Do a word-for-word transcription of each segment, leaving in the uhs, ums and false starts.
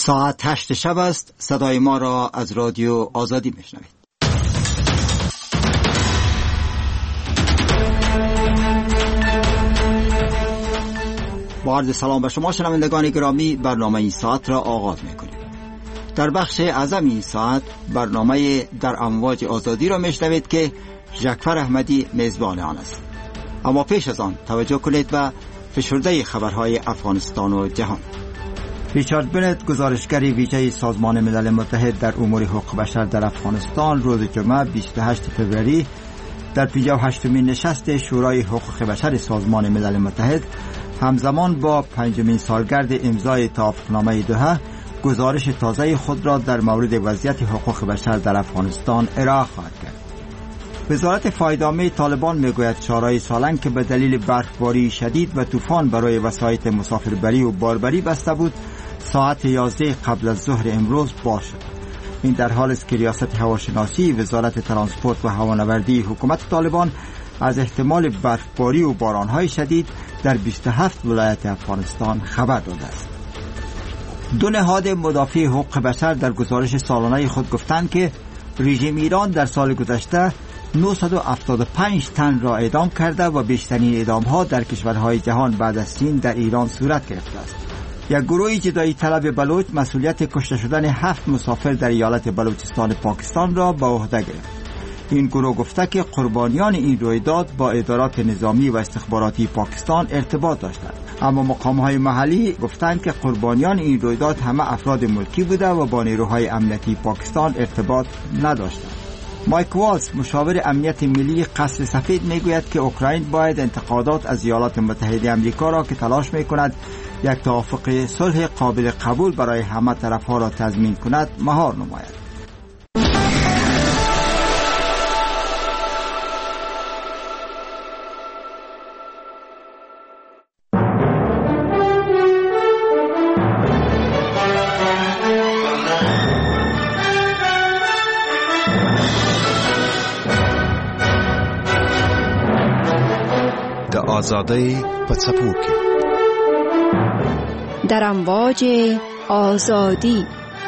ساعت هشت شب است. صدای ما را از رادیو آزادی میشنوید. با عرض سلام به شما شنوندگان گرامی، برنامه این ساعت را آغاز میکنیم. در بخش اعظم این ساعت برنامه در امواج آزادی را میشنوید که جعفر احمدی میزبان آن است. اما پیش از آن توجه کنید به فشرده خبرهای افغانستان و جهان. ریچارد بنت، گزارشگر ویژه سازمان ملل متحد در امور حقوق بشر در افغانستان، روز جمعه بیست و هشتم فوریه در پنجاه و هشتمین نشست شورای حقوق بشر سازمان ملل متحد همزمان با پنجمین سالگرد امضای توافقنامه دوحه گزارش تازه خود را در مورد وضعیت حقوق بشر در افغانستان ارائه خواهد کرد. وزارت فایده‌عامه طالبان میگوید چهارراه سالنگ که به دلیل برفباری شدید و طوفان برای وسایط مسافربری و باربری بسته بود، ساعت یازده قبل از ظهر امروز باز شد. این در حال است که ریاست هواشناسی وزارت ترانسپورت و هوانوردی حکومت طالبان از احتمال برفباری و بارانهای شدید در بیست و هفت ولایت افغانستان خبر داده است. دو نهاد مدافع حقوق بشر در گزارش سالانه خود گفتند که رژیم ایران در سال گذشته نهصد و هفتاد و پنج تن را اعدام کرده و بیشترین اعدام‌ها در کشورهای جهان بعد از چین در ایران صورت گرفته است. یک گروه جدایی طلب بلوچ مسئولیت کشته شدن هفت مسافر در ایالت بلوچستان پاکستان را به عهده گرفت. این گروه گفته که قربانیان این رویداد با ادارات نظامی و استخباراتی پاکستان ارتباط داشتند، اما مقام‌های محلی گفتند که قربانیان این رویداد همه افراد ملکی بوده و با نیروهای امنیتی پاکستان ارتباط نداشتند. مایک والز، مشاور امنیت ملی قصر سفید، میگوید که اوکراین باید انتقادات از ایالات متحده آمریکا را که تلاش میکند یک توافق صلح قابل قبول برای همه طرفها را تضمین کند مهار نماید. آزادی پڅپوکي در امواج آزادی.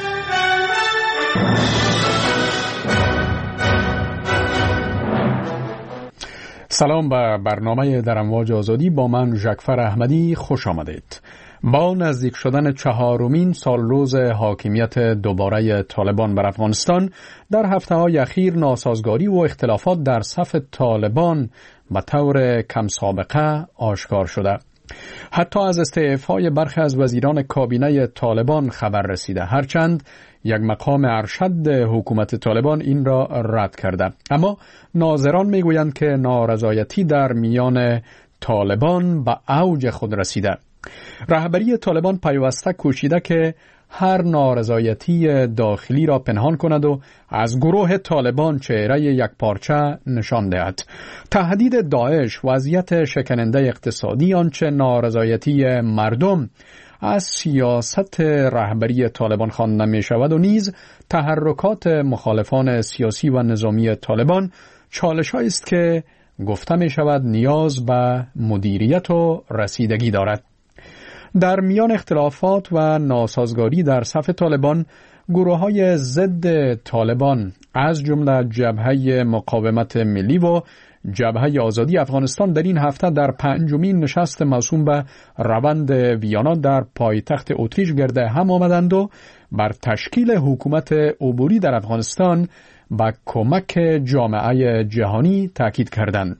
سلام به برنامه در امواج آزادی. با من جعفر احمدی خوش آمدید. با نزدیک شدن چهارمین سال روز حاکمیت دوباره طالبان بر افغانستان، در هفته‌های اخیر ناسازگاری و اختلافات در صف طالبان به طور کم سابقه آشکار شده. حتی از استعفای برخی از وزیران کابینه طالبان خبر رسیده، هرچند یک مقام ارشد حکومت طالبان این را رد کرده. اما ناظران میگویند که نارضایتی در میان طالبان به اوج خود رسیده. رهبری طالبان پیوسته کوشیده که هر نارضایتی داخلی را پنهان کند و از گروه طالبان چهره یک پارچه نشان دهد. تهدید داعش، وضعیت شکننده اقتصادی، آنچه نارضایتی مردم از سیاست رهبری طالبان خوانده می شود و نیز تحرکات مخالفان سیاسی و نظامی طالبان چالش‌هایی است که گفته می شود نیاز به مدیریت و رسیدگی دارد. در میان اختلافات و ناسازگاری در صف طالبان، گروه‌های ضد طالبان از جمله جبهه مقاومت ملی و جبهه آزادی افغانستان در این هفته در پنجمین نشست موسوم به روند ویانا در پایتخت اتریش گرد هم آمدند و بر تشکیل حکومت عبوری در افغانستان با کمک جامعه جهانی تاکید کردند.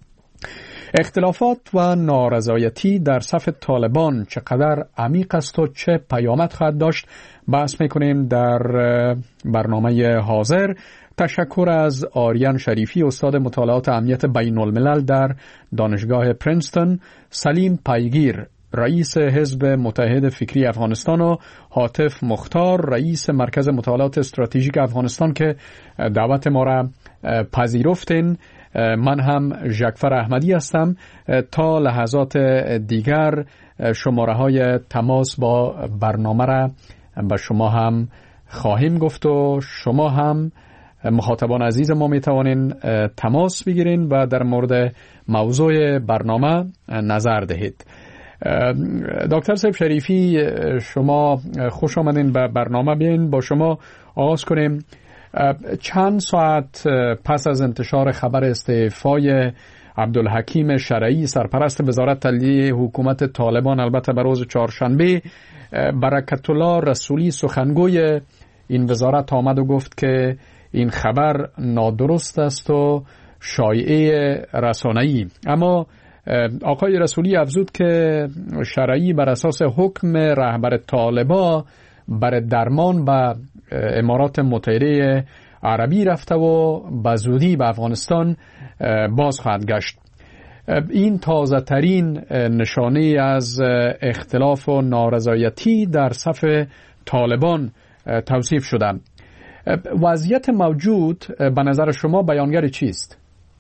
اختلافات و نارضایتی در صف طالبان چقدر عمیق است و چه پیامد خواهد داشت بحث میکنیم در برنامه حاضر. تشکر از آریان شریفی، استاد مطالعات امنیت بین الملل در دانشگاه پرینستون، سلیم پیگیر، رئیس حزب متحد فکری افغانستان، و حاطف مختار، رئیس مرکز مطالعات استراتژیک افغانستان که دعوت ما را پذیرفتین. من هم جعفر احمدی هستم. تا لحظات دیگر شماره های تماس با برنامه را به شما هم خواهیم گفت و شما هم مخاطبان عزیز ما می توانین تماس بگیرین و در مورد موضوع برنامه نظر دهید. دکتر صاحب شریفی، شما خوش آمدین به برنامه. بیاین با شما آغاز کنیم. چند ساعت پس از انتشار خبر استعفای عبدالحکیم شرعی سرپرست وزارت علیه حکومت طالبان، البته به روز چهارشنبه، برکت الله رسولی سخنگوی این وزارت آمد و گفت که این خبر نادرست است و شایعه رسانه‌ای. اما آقای رسولی افزود که شرعی بر اساس حکم رهبر طالبان بر درمان به امارات متحده عربی رفته و به زودی به افغانستان باز خواهد گشت. این تازه ترین نشانه از اختلاف و نارضایتی در صف طالبان توصیف شده. وضعیت موجود به نظر شما بیانگر چیست؟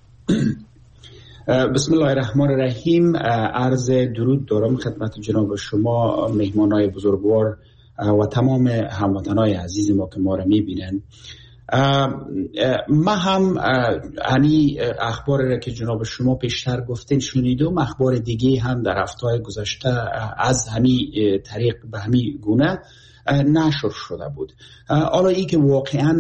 بسم الله الرحمن الرحیم. عرض درود دارم خدمت جناب شما، مهمانای بزرگوار و تمام هموطنای عزیز ما که ما را میبینن. ما هم همی اخبار را که جناب شما پیشتر گفتین شنیدم، اخبار دیگه هم در هفته‌های گذشته از همی طریق به همی گونه نشر شده بود. حالا ای که واقعا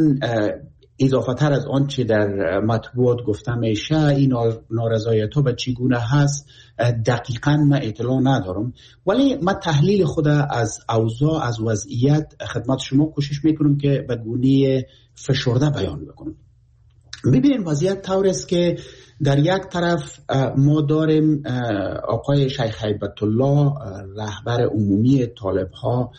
اضافه تر از آنچه در مطبوعات گفته میشه، این نارضایت ها به چگونه هست دقیقا من اطلاع ندارم، ولی من تحلیل خود از اوضاع از وضعیت خدمت شما کوشش میکنم که به گونه فشرده بیان بکنم. ببینید وضعیت طور است که در یک طرف ما داریم آقای شیخ هیبت الله رهبر عمومی طالب ها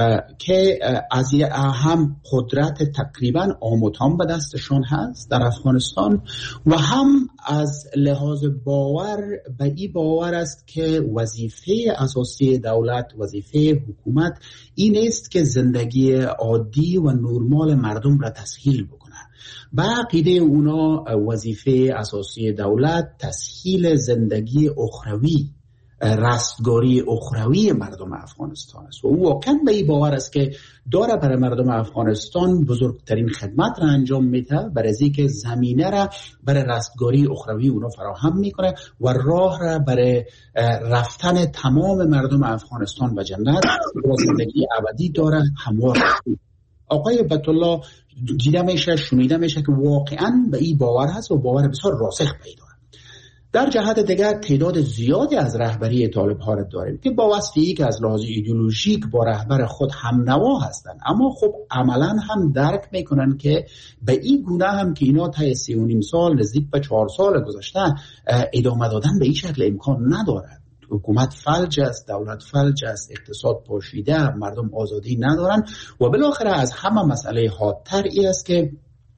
که از هم قدرت تقریبا آموتان به دستشان هست در افغانستان و هم از لحاظ باور به این باور است که وظیفه اساسی دولت، وظیفه حکومت این است که زندگی عادی و نرمال مردم را تسهیل بکنه. به عقیده اونا وظیفه اساسی دولت تسهیل زندگی اخروی، رستگاری اخروی مردم افغانستان است و او واقعا به این باور است که داره برای مردم افغانستان بزرگترین خدمت را انجام میده، برای از اینکه زمینه را برای رستگاری اخروی اونا فراهم میکنه و راه را برای رفتن تمام مردم افغانستان به جنت و زندگی ابدی داره هموار. آقای هیبت الله دیده میشه، شنیده میشه که واقعا به این باور هست و باور بسیار راسخ پیدا. در جهت دیگر تعداد زیادی از رهبری طالب ها را داریم که با وصفی که از لحاظ ایدئولوژیک با رهبر خود هم نوا هستند، اما خب عملا هم درک میکنن که به این گونه هم که اینا تا سی و نیم سال نزدیک به چهار سال گذشته ادامه دادن به این شکل امکان ندارد. حکومت فلج است، دولت فلج است، اقتصاد پاشیده، مردم آزادی ندارن و بالاخره از همه مسئله حادتر ای است که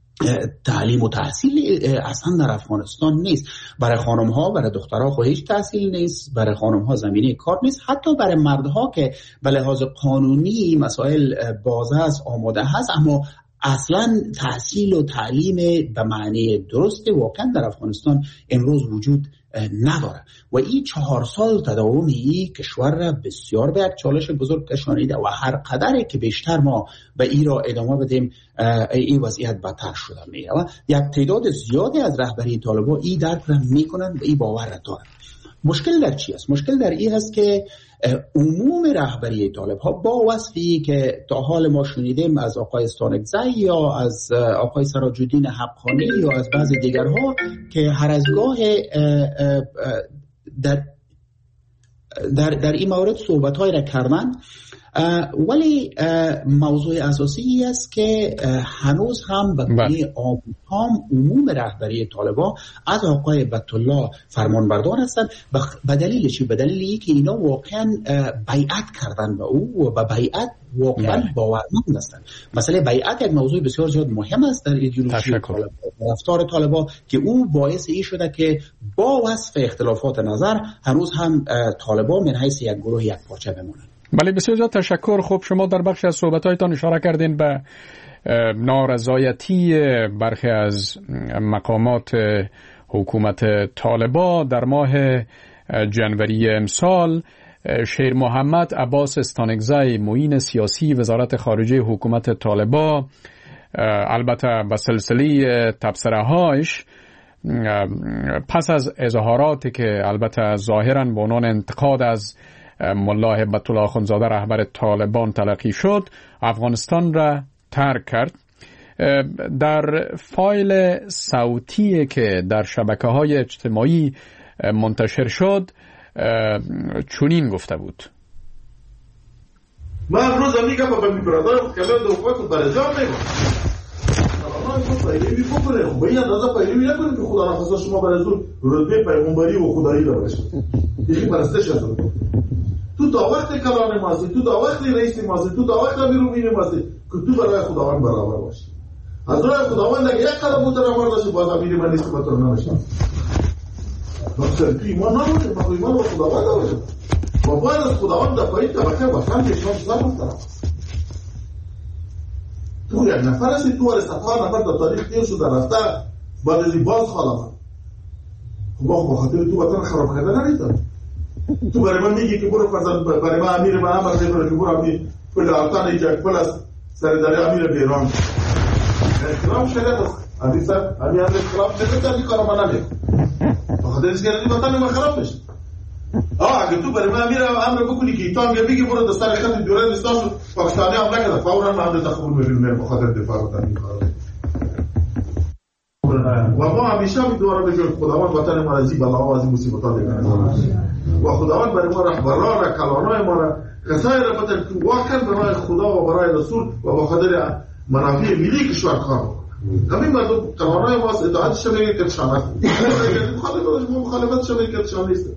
تعلیم و تحصیل اصلا در افغانستان نیست. برای خانم ها، برای دخترها خود هیچ تحصیل نیست، برای خانم ها زمینه کار نیست، حتی برای مردها که به لحاظ قانونی مسائل باز است، آماده هست، اما اصلا تحصیل و تعلیم به معنی درست واقعا در افغانستان امروز وجود نداره و این چهار سال تداوم این کشور را بسیار به یک چالش بزرگ کشانیده و هر قدری که بیشتر ما به این را ادامه بدیم این وضعیت بدتر شده میره و یک تعداد زیادی از رهبری طالبان این درک را میکنن و این باور را دارن. مشکل در چی است؟ مشکل در این است که عموم رهبری طالب ها با وصفی که تا حال ما شنیدیم از آقای استانکزی یا از آقای سراج الدین حقانی یا از بعض دیگرها که هر از گاه در در در این مورد صحبت های را کردن، ولی موضوع اساسی است که هنوز هم به گونه عام عموم رهبری طالبان از آقای هیبت الله فرمانبردار هستند. به دلیل چی؟ به دلیل اینکه اینا واقعا بیعت کردن به او و به بیعت واقعا باورمند هستند. مسئله بیعت یک موضوع بسیار زیاد مهم است در ایدئولوژی طالبان، رفتار طالبان، که او باعث این شده که با وصف اختلافات نظر هنوز هم طالبان من حیث یک گروه یک پارچه بمونند. بله، بسیار زیاد تشکر. خب شما در بخش از صحبت‌هایتان اشاره کردین به نارضایتی برخی از مقامات حکومت طالبان. در ماه جنوری امسال شیر محمد عباس استانکزی معین سیاسی وزارت خارجه حکومت طالبان، البته به سلسله تبصره‌هایش پس از اظهاراتی که البته ظاهراً به عنوان انتقاد از ملا هبت الله آخوندزاده رهبر طالبان تلقی شد، افغانستان را ترک کرد. در فایل صوتی که در شبکه‌های اجتماعی منتشر شد چنین گفته بود: من امروز میگم با می برادر کلام دو وقت برجام میگم ما خود پیروی بکنیم، باید اندازه پیروی نکنیم که خدا نخواسته شما برای زور رتبه پیغمبری و خدایی داشته باشید. یکی پرستش هست. تو تا وقت کلام ماست، تو تا وقت رئیس ماست، تو تا وقت امیرالمومنین ماست که تو برای خداوند برابر باشی. از راه خداوند اگه یک قدم مترمر داشتی باز امیر من نیست به تو نمیشه. مثلا تو ایمان نباشه، با ایمان با خداوند نباشه. با باید از خداوند در پایین طبقه وطن که شما سلام محترم. تو یک نفر هستی، تو ولی صفحه نفر در تاریخ تیر شده رفته بعد از این باز خالمه. خب با خاطر تو وطن خراب کرده نریدم. تو برای من میگی که برو فرزند برای من امیر من امر میکنه که برو امیر پل آتان ایجاک پل از سرداری امیر بیران. اختلاف شریعت است. امیر صاحب امیر اختلاف شریعت است کار ما نمیکنه. بخاطر اینکه این وطن ما خراب بشه. آه اگه تو برای من امیر امر بکنی که ایتان بگی برو دستار خط دوره دستاشو پاکستانی هم نکرده فورا من امر تقبل میکنم بخاطر دفاع وطن این کارو. و ما همیشه می دوباره بگیم خداوند وطن ما را زیبا الله از این مصیبت‌ها نگهدار. و خداوند برای ما رهبران را کلانای ما را کسایی را بده که واقعا برای خدا و برای رسول و به خاطر منافع ملی کشور کار بکنه. همین مردم کلانای ما اطاعتش میگه که شان است. مخالفت ما مخالفتش میگه که شان نیست.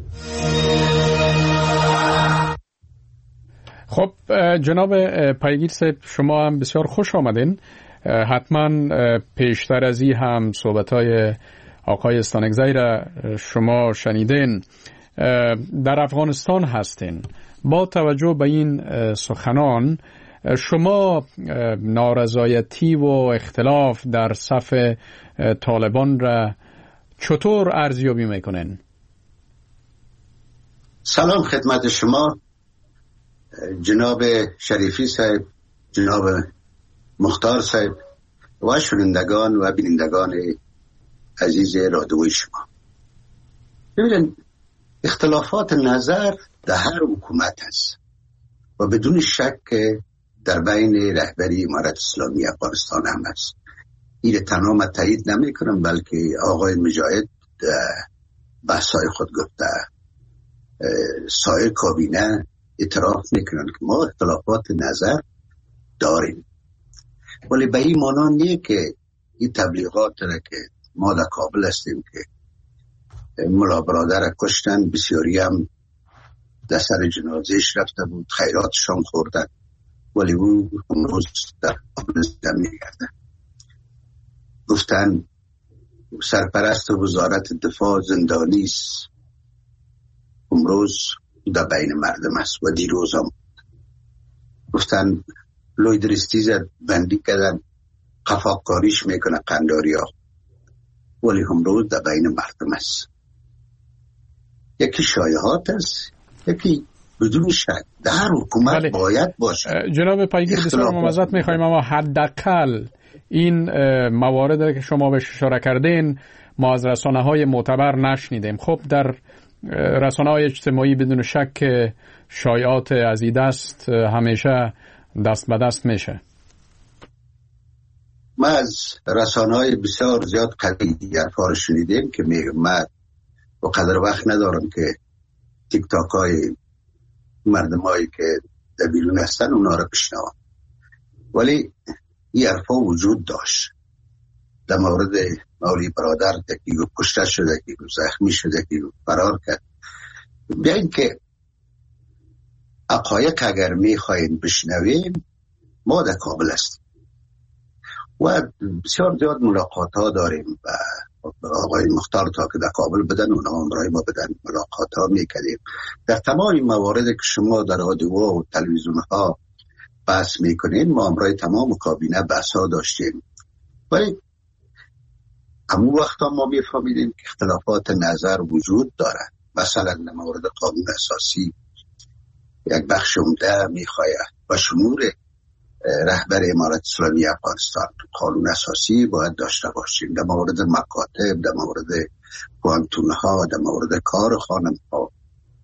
خب جناب پیگیر صاحب شما هم بسیار خوش آمدین. حتما پیشتر از این هم صحبت‌های آقای استانکزی را شما شنیدین. در افغانستان هستین. با توجه به این سخنان شما نارضایتی و اختلاف در صف طالبان را چطور ارزیابی میکنین؟ سلام خدمت شما جناب شریفی صاحب، جناب مختار صاحب و شنوندگان و بینندگان عزیز رادیوی شما. ببینید اختلافات نظر در هر حکومت هست و بدون شک در بین رهبری امارت اسلامی افغانستان هم هست. این تنها من تایید نمی کنم بلکه آقای مجاهد بحثای خود گفته، سایر کابینه اعتراف میکنن که ما اختلافات نظر داریم، ولی به این مانا نیه که این تبلیغات را که ما در کابل هستیم که ملا برادر کشتن، بسیاری هم در سر جنازهش رفته بود، خیراتشان خوردن، ولی او امروز در کابل زمین گردن. گفتن سرپرست وزارت دفاع زندانی است، امروز در بین مردم است و دیروز هم گفتن لوید رستیز بندی کردن، قفاقکاریش میکنه قنداری ها، ولی امروز در بین مردم است. یکی شایعات است، یکی بدون شک در حکومت بله. باید باشه. جناب پیگیر بسیار ممزد میخوایم، اما حداقل این موارد که شما بهش اشاره کردین ما از رسانه های معتبر نشنیدیم. خب در رسانه های اجتماعی بدون شک شایعات از این دست همیشه دست به دست میشه. ما از رسانه های بسیار زیاد قدیمی حرفا شنیدیم که میگم من و قدر وقت ندارم که تیک تاک های مردم هایی که در بیرون هستن اونا رو بشنوم، ولی این حرفا وجود داشت. در مورد مولی برادر یکی کشته شده، یکی زخمی شده، یکی فرار کرد. بیاین که حقایق اگر میخواین بشنویم ما در کابل هستیم و بسیار زیاد ملاقات ها داریم و آقای مختار تا که در کابل بدن اونا هم برای ما بدن ملاقات ها میکنیم. در تمام موارد که شما در رادیو و تلویزیون ها بحث میکنین ما هم برای تمام کابینه بحث ها داشتیم، ولی همون وقتا ما میفهمیدیم که اختلافات نظر وجود دارد. مثلا در مورد قانون اساسی یک بخش عمده میخواید و شمول رهبر امارت اسلامی افغانستان قانون اساسی باید داشته باشیم. در مورد مکاتب، در مورد پوانتون ها، در مورد کار خانم ها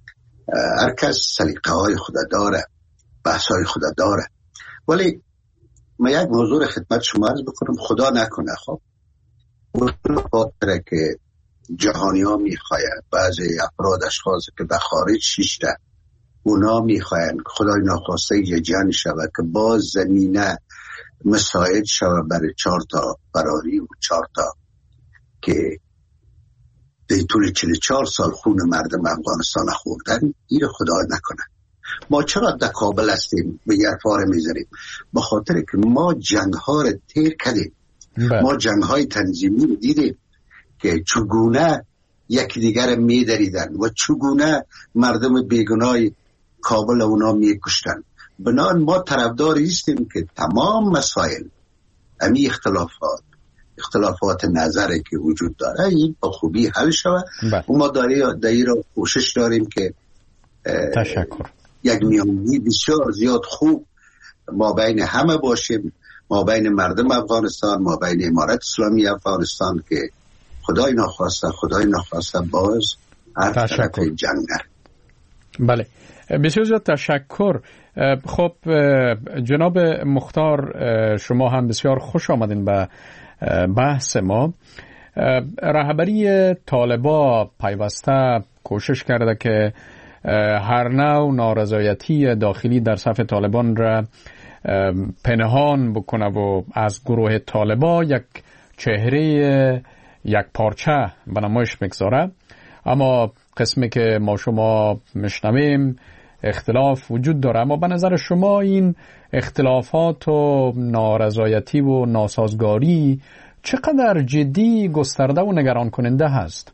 هر کس سلیقه های خود داره، بحث های خود داره. ولی من یک موضوع خدمت شما عرض بکنم، خدا نکنه خب خاطره که جهانی ها میخواید بعضی افراد اشخاص که به خارج شیشته اونا میخواید خدای ناخواسته یه جنگ شود که باز زمینه مساعد شود برای چهار تا فراری و چهار تا که در طول چهل و چهار سال خون مردم افغانستان خوردن. این خدا نکنه. ما چرا در کابل هستیم به یه فاره میذاریم؟ به خاطر که ما جنگ ها رو تیر کردیم. ما جنگ های تنظیمی رو دیدیم که چگونه یکی دیگر میدریدن و چگونه مردم بیگناه کابل اونا میکشتن. بنابراین ما طرفدار هستیم که تمام مسائل امی اختلافات اختلافات نظری که وجود داره این با خوبی حل شود و ما داری را کوشش داریم که تشکر یک میانگی بسیار زیاد خوب ما بین همه باشیم، ما بین مردم افغانستان، ما بین امارت اسلامی افغانستان که خدای ناخواسته خدای ناخواسته باز هر طرف جنگ نره. بله بسیار زیاد تشکر. خب جناب مختار شما هم بسیار خوش آمدین به بحث ما. رهبری طالبا پیوسته کوشش کرده که هر نوع نارضایتی داخلی در صف طالبان را پنهان بکنه و از گروه طالبا یک چهره یک پارچه به نمایش میگذاره. اما قسمی که ما شما میشنویم اختلاف وجود داره. اما به نظر شما این اختلافات و نارضایتی و ناسازگاری چقدر جدی، گسترده و نگران کننده هست؟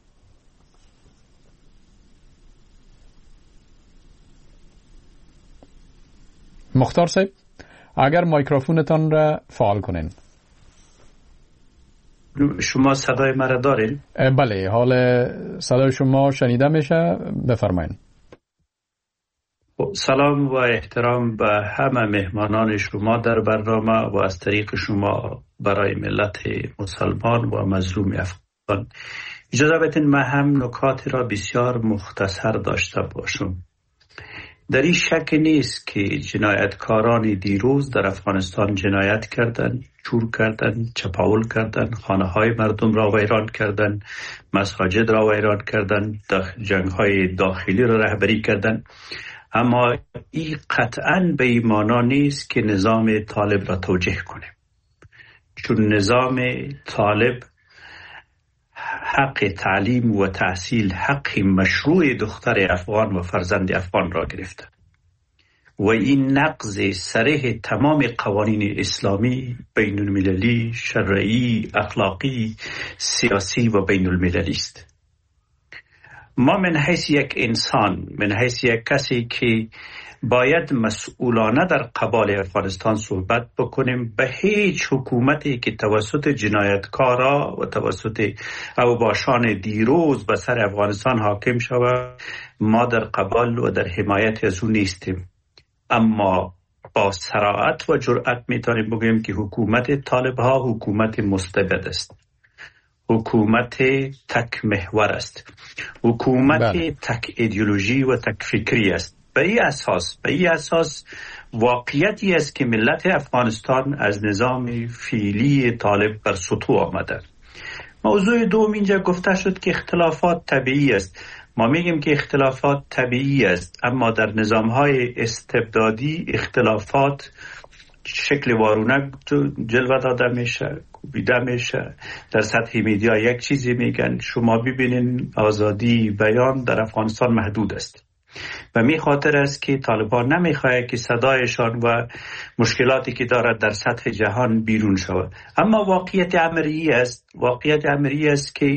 مختار صاحب اگر مایکروفونتان را فعال کنین. شما صدای مرا دارین؟ بله، حال صدای شما شنیده میشه، بفرمایید. سلام و احترام به همه مهمانان شما در برنامه و از طریق شما برای ملت مسلمان و مظلوم افغان. اجازه بدین من هم نکاتی را بسیار مختصر داشته باشم. در این شک نیست که جنایتکاران دیروز در افغانستان جنایت کردند، چور کردند، چپاول کردند، خانه های مردم را ویران کردند، مساجد را ویران کردند، جنگ های داخلی را رهبری کردند. اما این قطعاً به این معنا نیست که نظام طالب را توجیه کنه، چون نظام طالب حق تعلیم و تحصیل، حق مشروع دختر افغان و فرزند افغان را گرفته و این نقض صریح تمام قوانین اسلامی، بین المللی، شرعی، اخلاقی، سیاسی و بین المللی است. ما من حیث یک انسان، من حیث یک کسی که باید مسئولانه در قبال افغانستان صحبت بکنیم، به هیچ حکومتی که توسط جنایتکارا و توسط اوباشان دیروز به سر افغانستان حاکم شود ما در قبال و در حمایت از او نیستیم. اما با صراحت و جرأت میتونیم بگوییم که حکومت طالب ها حکومت مستبد است، حکومت تک محور است، حکومت بله. تک ایدئولوژی و تک فکری است. به این اساس به این اساس واقعیتی است که ملت افغانستان از نظام فعلی طالب بر سطوح آمده. موضوع دوم اینجا گفته شد که اختلافات طبیعی است. ما میگیم که اختلافات طبیعی است، اما در نظام‌های استبدادی اختلافات شکل وارونه جلوه داده میشه، کوبیده میشه. در سطح میدیا یک چیزی میگن، شما ببینین آزادی بیان در افغانستان محدود است و می خاطر است که طالبان نمیخواه که صدایشان و مشکلاتی که دارد در سطح جهان بیرون شود. اما واقعیت عملی است، واقعیت عملی است که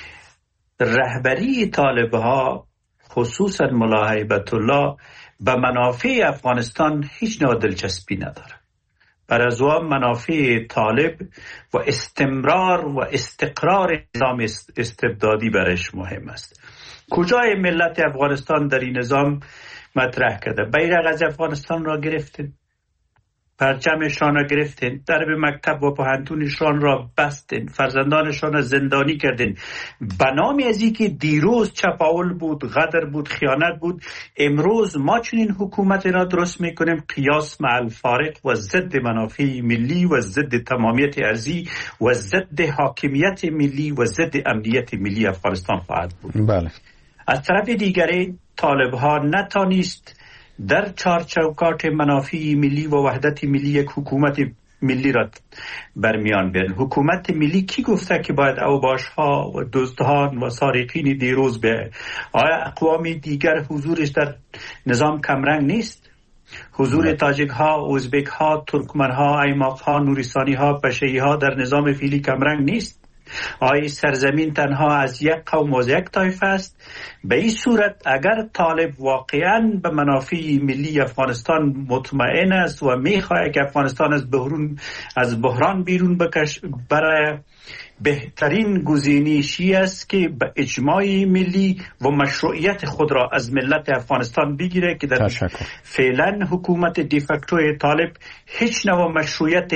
رهبری طالبها خصوصا ملا هیبت الله به منافع افغانستان هیچ نوع دلچسپی نداره. بر از آن منافع طالب و استمرار و استقرار نظام استبدادی برش مهم است. کجای ملت افغانستان در این نظام مطرح کرده؟ بیرق از افغانستان را گرفتیم، پرچمشان را گرفتین، درب مکتب و پوهنتونشان را بستین، فرزندانشان را زندانی کردین. به نام از اینکه دیروز چپاول بود، غدر بود، خیانت بود، امروز ما چنین حکومت را درست میکنیم قیاس مع الفارق و ضد منافع ملی و ضد تمامیت ارضی و ضد حاکمیت ملی و ضد امنیت ملی افغانستان خواهد بود. بله. از طرف دیگری طالب ها نتانست در چار چوکات منافع ملی و وحدت ملی یک حکومت ملی را برمیان بیارن. حکومت ملی کی گفته که باید اوباش ها و دزدان و سارقین دیروز به آیا اقوام دیگر حضورش در نظام کمرنگ نیست؟ حضور تاجیک ها، ازبک ها، ترکمن ها، ایماق ها، نوریستانی ها، پشه‌ای ها در نظام فعلی کمرنگ نیست؟ آیا سرزمین تنها از یک قوم و یک طایفه است؟ به این صورت اگر طالب واقعا به منافع ملی افغانستان مطمئن است و میخواهد که افغانستان از بحران از بحران بیرون بکش، برای بهترین گزینشی است که به اجماع ملی و مشروعیت خود را از ملت افغانستان بگیره که در فعلا حکومت دیفکتوی طالب هیچ نوع مشروعیت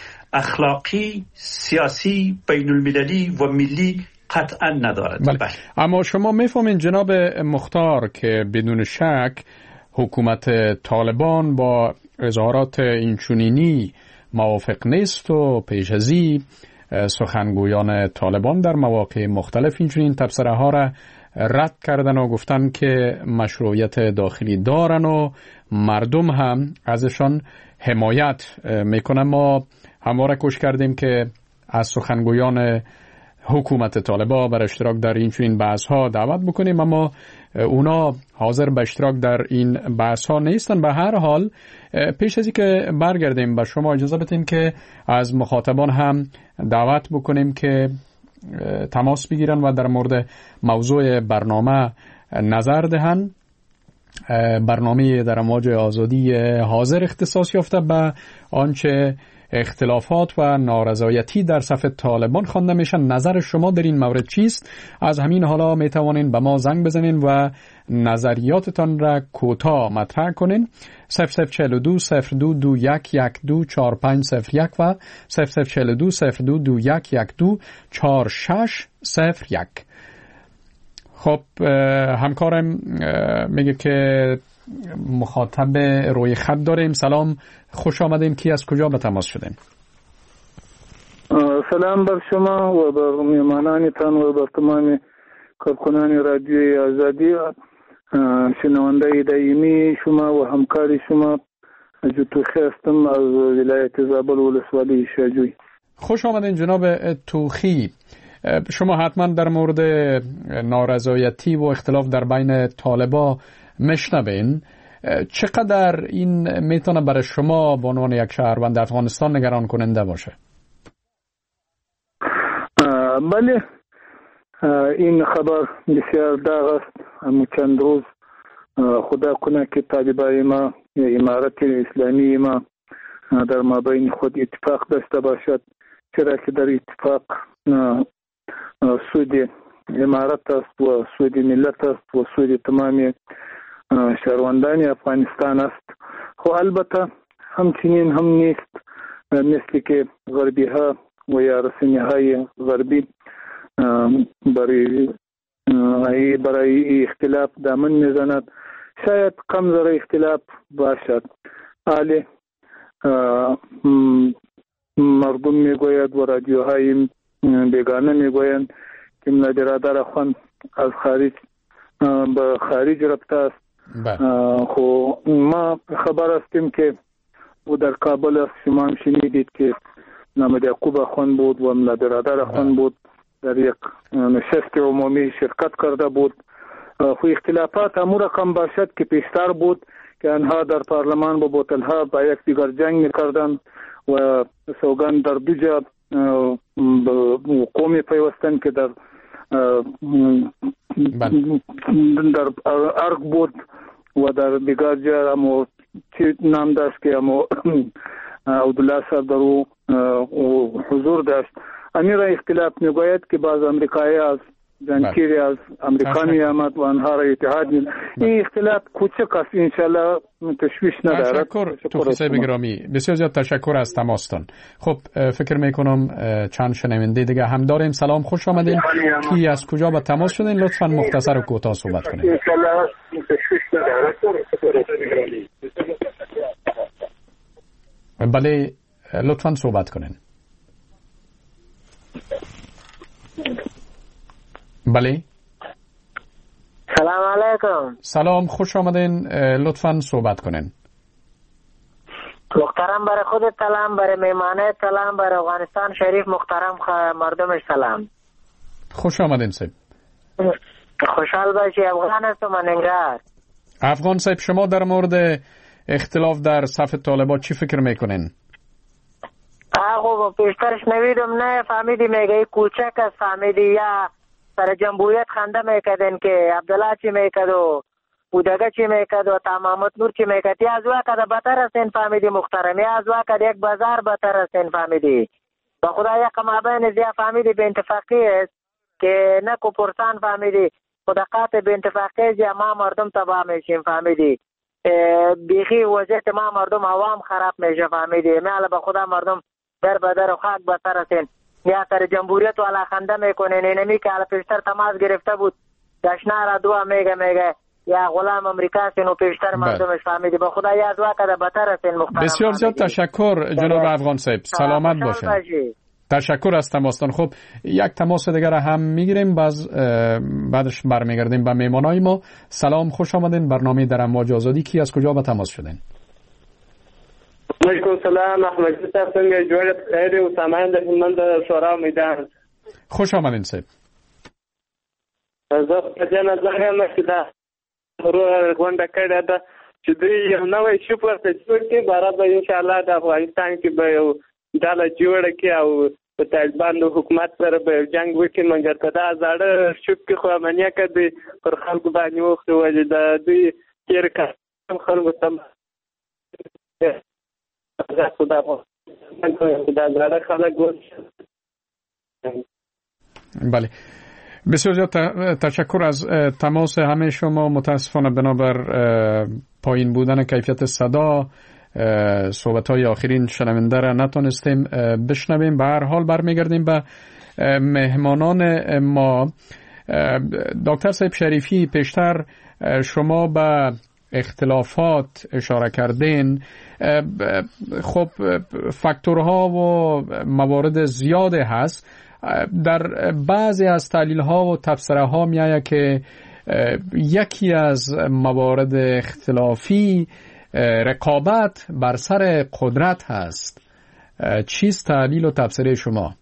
اخلاقی، سیاسی، بین المللی و ملی قطعا ندارد. بله. بله. اما شما میفهمین جناب مختار که بدون شک حکومت طالبان با اظهارات اینچنینی موافق نیست و پیش از این سخنگویان طالبان در مواقع مختلف اینچنین تبصره ها را رد کردن و گفتن که مشروعیت داخلی دارن و مردم هم ازشان حمایت میکنن. ما همواره کوشش کردیم که از سخنگویان حکومت طالبان بر اشتراک در این چنین بحث ها دعوت بکنیم، اما اونا حاضر به اشتراک در این بحث ها نیستن. به هر حال پیش از اینکه برگردیم به شما اجازه بدین که از مخاطبان هم دعوت بکنیم که تماس بگیرن و در مورد موضوع برنامه نظر دهن. برنامه در امواج آزادی حاضر اختصاص یافته به آنچه اختلافات و نارضایتی در صف طالبان خوانده میشن. نظر شما در این مورد چیست؟ از همین حالا می توانین به ما زنگ بزنین و نظریاتتان را کوتاه مطرح کنین. صفر صفر چهل و دو صفر دو دو یک یک دو چهار پنج صفر یک و صفر صفر چهل و دو صفر دو دو یک یک دو چهار شش صفر یک. خب همکارم میگه که مخاطب روی خط داریم. سلام، خوش آمدین. کی از کجا به تماس شدین؟ سلام بر شما و بر میهمانانتان و بر تمام کارکنان رادیوی آزادی، شنونده دائمی شما و همکاری شما. توخی هستم از ولایت زابل ولسوالی شاجوی. خوش آمدین جناب توخی. شما حتما در مورد نارضایتی و اختلاف در بین طالبا مشنوین. چقدر این میتونه برای شما به عنوان یک شهروند افغانستان نگران کننده باشه؟ بله، این خبر بسیار داغ است. همون چند روز خدا کنه که طالبای ما یا امارت اسلامی ما در مابین خود اتفاق داشته باشد، چرا که در اتفاق سود امارت است و سود ملت است و سود تمامی شهروندان افغانستان است. خو البته همچنین هم نیست مثل که غربی ها و یا رسانه های غربی برای برای اختلاف دامن میزند. شاید کم ذره اختلاف باشد، ولی مردم میگوید و رادیوهای بیگانه میگویند که برادر اخوان از خارج به خارج رفته است. خو ما خبر هستیم که او در کابل است. شما هم شنیدید که محمد یعقوب اخوان بود و ملا برادر اخوان بود، در یک نشست عمومی شرکت کرده بود. خو اختلافات همون رقم باشد که پیشتر بود که آنها در پارلمان با بوتلها با یک دیگر جنگ میکردند و سوگند در دو جا قومی پیوستن که در در ارگ بود و در دیگر جا همو چی نام داشت که همو عبدالله صاحب در او حضور داشت. امیر اختلاف میگوید که بعض امریکایی از جانکیری از امریکا می آمد و آنها را اتحاد می این اختلاف کوچک است، انشالله تشویش ندارد. تشکر توفیق گرامی، بسیار زیاد تشکر از تماستان. خب فکر میکنم چند شنونده دیگه هم داریم. سلام، خوش آمدین. کی از کجا به تماس شدین؟ لطفا مختصر و کوتاه صحبت کنید. انشالله تشویش ندارد. بله لطفا صحبت کنین. بله سلام علیکم. سلام، خوش آمدین. لطفا صحبت کنین. محترم برای خودت سلام، برای میمانه سلام، برای افغانستان شریف محترم مردمش سلام. خوش آمدین صاحب. خوشحال باشی. افغان هستم من ننگرهار. افغان صاحب، شما در مورد اختلاف در صف طالبان چی فکر میکنین؟ آقا پیشترش نویدم نه فهمیدی میگه کوچک است، فهمیدی یا سر جمهوریت خنده میکدن که عبدالله چی میکد و بودگه چی میکد و تمامت نور چی میکد. یا از وقت بطر است این فهمیدی محترم، یا از وقت یک بازار بطر است این فهمیدی. با خدا یک مابین زیا فهمیدی به انتفاقی است که نکو پرسان فهمیدی خداقات به انتفاقی زیا ما مردم تباه میشیم فهمیدی. بیخی وضعیت ما مردم عوام خراب میشه فهمیدی. میاله با خدا مردم در بدر و خاک بسر هستین. یا سر جمهوریت والا خنده میکنه نینمی که حالا پیشتر تماس گرفته بود دشنا را دعا میگه میگه یا غلام امریکا هستین و پیشتر مردمش فهمیدی. با خدا یا از وقت بتر هستین محترم. بسیار زیاد تشکر جناب افغان صاحب، سلامت باشین. تشکر از تماستان. خب یک تماس دیگر هم میگیریم، باز بعدش برمیگردیم به میمانای ما. سلام، خوش آمدین. برنامه در امواج آزادی. کی از کجا به تماس شدین؟ علیکم سلام. احمد صاحب څنګه جوړ خیر او سامان د هلمند شورا میدان. خوش آمدین صاحب. زه په دې نظر یم چې دا غونډه کړې ده چې دوی یو نوی شپور ته جوړ کړي، باره به انشاءالله د افغانستان کې به یو ډله جوړه کړي او په طالبانو حکومت سره به جنګ وکړي. مګر که دا زاړه شوکې خو امنیه که دوی پر خلکو باندې وخت ولې د دوی تېر کال خلکو ته بله. بسیار زیاد تشکر از تماس همه شما. متاسفانه بنابر پایین بودن کیفیت صدا صحبت های آخرین شنونده را نتونستیم بشنویم. به هر حال برمیگردیم به مهمانان ما. دکتر صاحب شریفی، پیشتر شما به اختلافات اشاره کردین. خب فاکتورها و موارد زیاده هست. در بعضی از تحلیل ها و تفسیرها ها میآید که یکی از موارد اختلافی رقابت بر سر قدرت هست. چیست تحلیل و تفسیر شما؟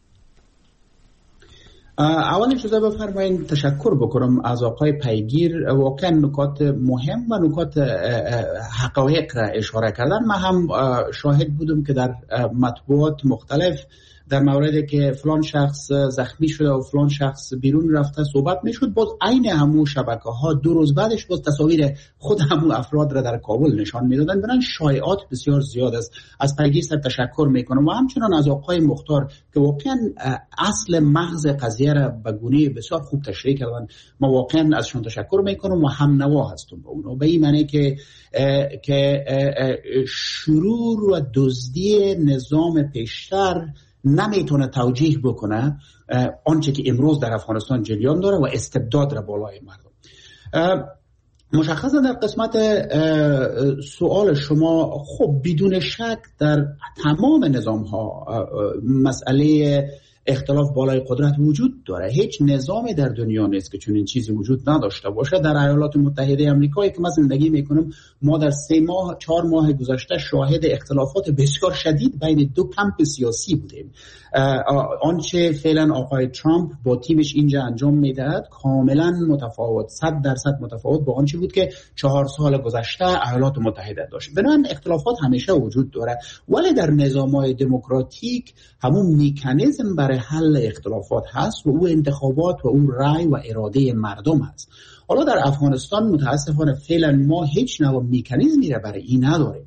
اولی شده بفرمایید تشکر بکنم از آقای پیگیر، واقعا نکات مهم و نکات حقایق را اشاره کردن. من هم شاهد بودم که در مطبوعات مختلف در موردی که فلان شخص زخمی شده و فلان شخص بیرون رفته صحبت میشد، باز عین همون شبکه ها دو روز بعدش باز تصاویر خود همون افراد را در کابل نشان میدادن. برای شایعات بسیار زیاد است. از پیگیر صاحب تشکر میکنم و همچنان از آقای مختار که واقعا اصل مغز قضیه را به گونه بسیار خوب تشریح کردن. ما واقعا ازشون تشکر میکنم و هم نوا هستم با اونها، به این معنی که که شرور و دزدی نظام پیشتر نمیتونه توجیه بکنه آنچه که امروز در افغانستان جریان داره و استبداد را بالای مردم. مشخصا در قسمت سوال شما، خب بدون شک در تمام نظام ها مسئله اختلاف بالای قدرت وجود داره. هیچ نظامی در دنیا نیست که چنین چیزی وجود نداشته باشه. در ایالات متحده آمریکا که من زندگی میکنم، ما در سه ماه چهار ماه گذشته شاهد اختلافات بسیار شدید بین دو کمپ سیاسی بودیم. آنچه فعلا آقای ترامپ با تیمش اینجا انجام میدهد کاملا متفاوت، صد درصد متفاوت با آنچه بود که چهار سال گذشته ایالات متحده داشت. بنابراین اختلافات همیشه وجود داره، ولی در نظام‌های دموکراتیک همون مکانیزم برای حل اختلافات هست و او انتخابات و او رأی و اراده مردم هست. حالا در افغانستان متاسفانه فعلا ما هیچ نوع مکانیزمی را برای این نداریم.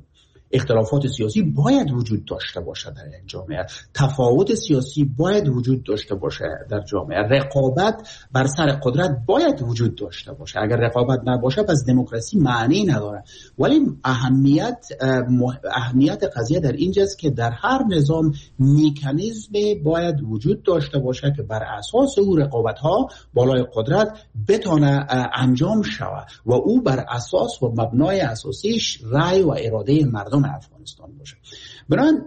اختلافات سیاسی باید وجود داشته باشه در یک جامعه، تفاوت سیاسی باید وجود داشته باشه در جامعه، رقابت بر سر قدرت باید وجود داشته باشه. اگر رقابت نباشه پس دموکراسی معنی نداره. ولی اهمیت اهمیت قضیه در اینجاست که در هر نظام مکانیزم باید وجود داشته باشه که بر اساس او رقابت ها بالای قدرت بتونه انجام شود و او بر اساس و مبنای اساسیش رأی و اراده مردم افغانستان باشه. بنابراین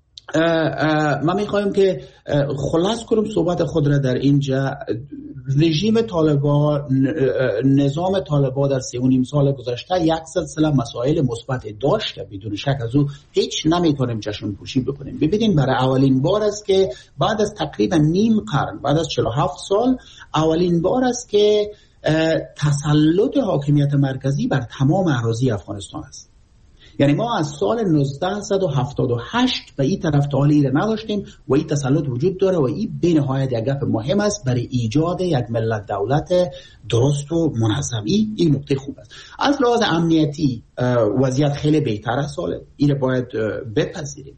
ما میخوایم که خلاص کنم صحبت خود را در اینجا. رژیم طالبان، نظام طالبان در سه و نیم سال گذشته یک سلسله مسائل مثبت داشته، بدون شک از او هیچ نمیتونیم چشم پوشی بکنیم. ببینید برای اولین بار است که بعد از تقریبا نیم قرن، بعد از چهل و هفت سال، اولین بار است که تسلط حاکمیت مرکزی بر تمام اراضی افغانستان است. یعنی ما از سال نوزده هفتاد و هشت به این طرف تعالی را نداشتیم و این تسلط وجود داره و این به نهایت یک گپ مهم است برای ایجاد یک ملت دولت درست و منظم. این این نکته خوب است. از لحاظ امنیتی وضعیت خیلی بهتر است، سال این را باید بپذیریم.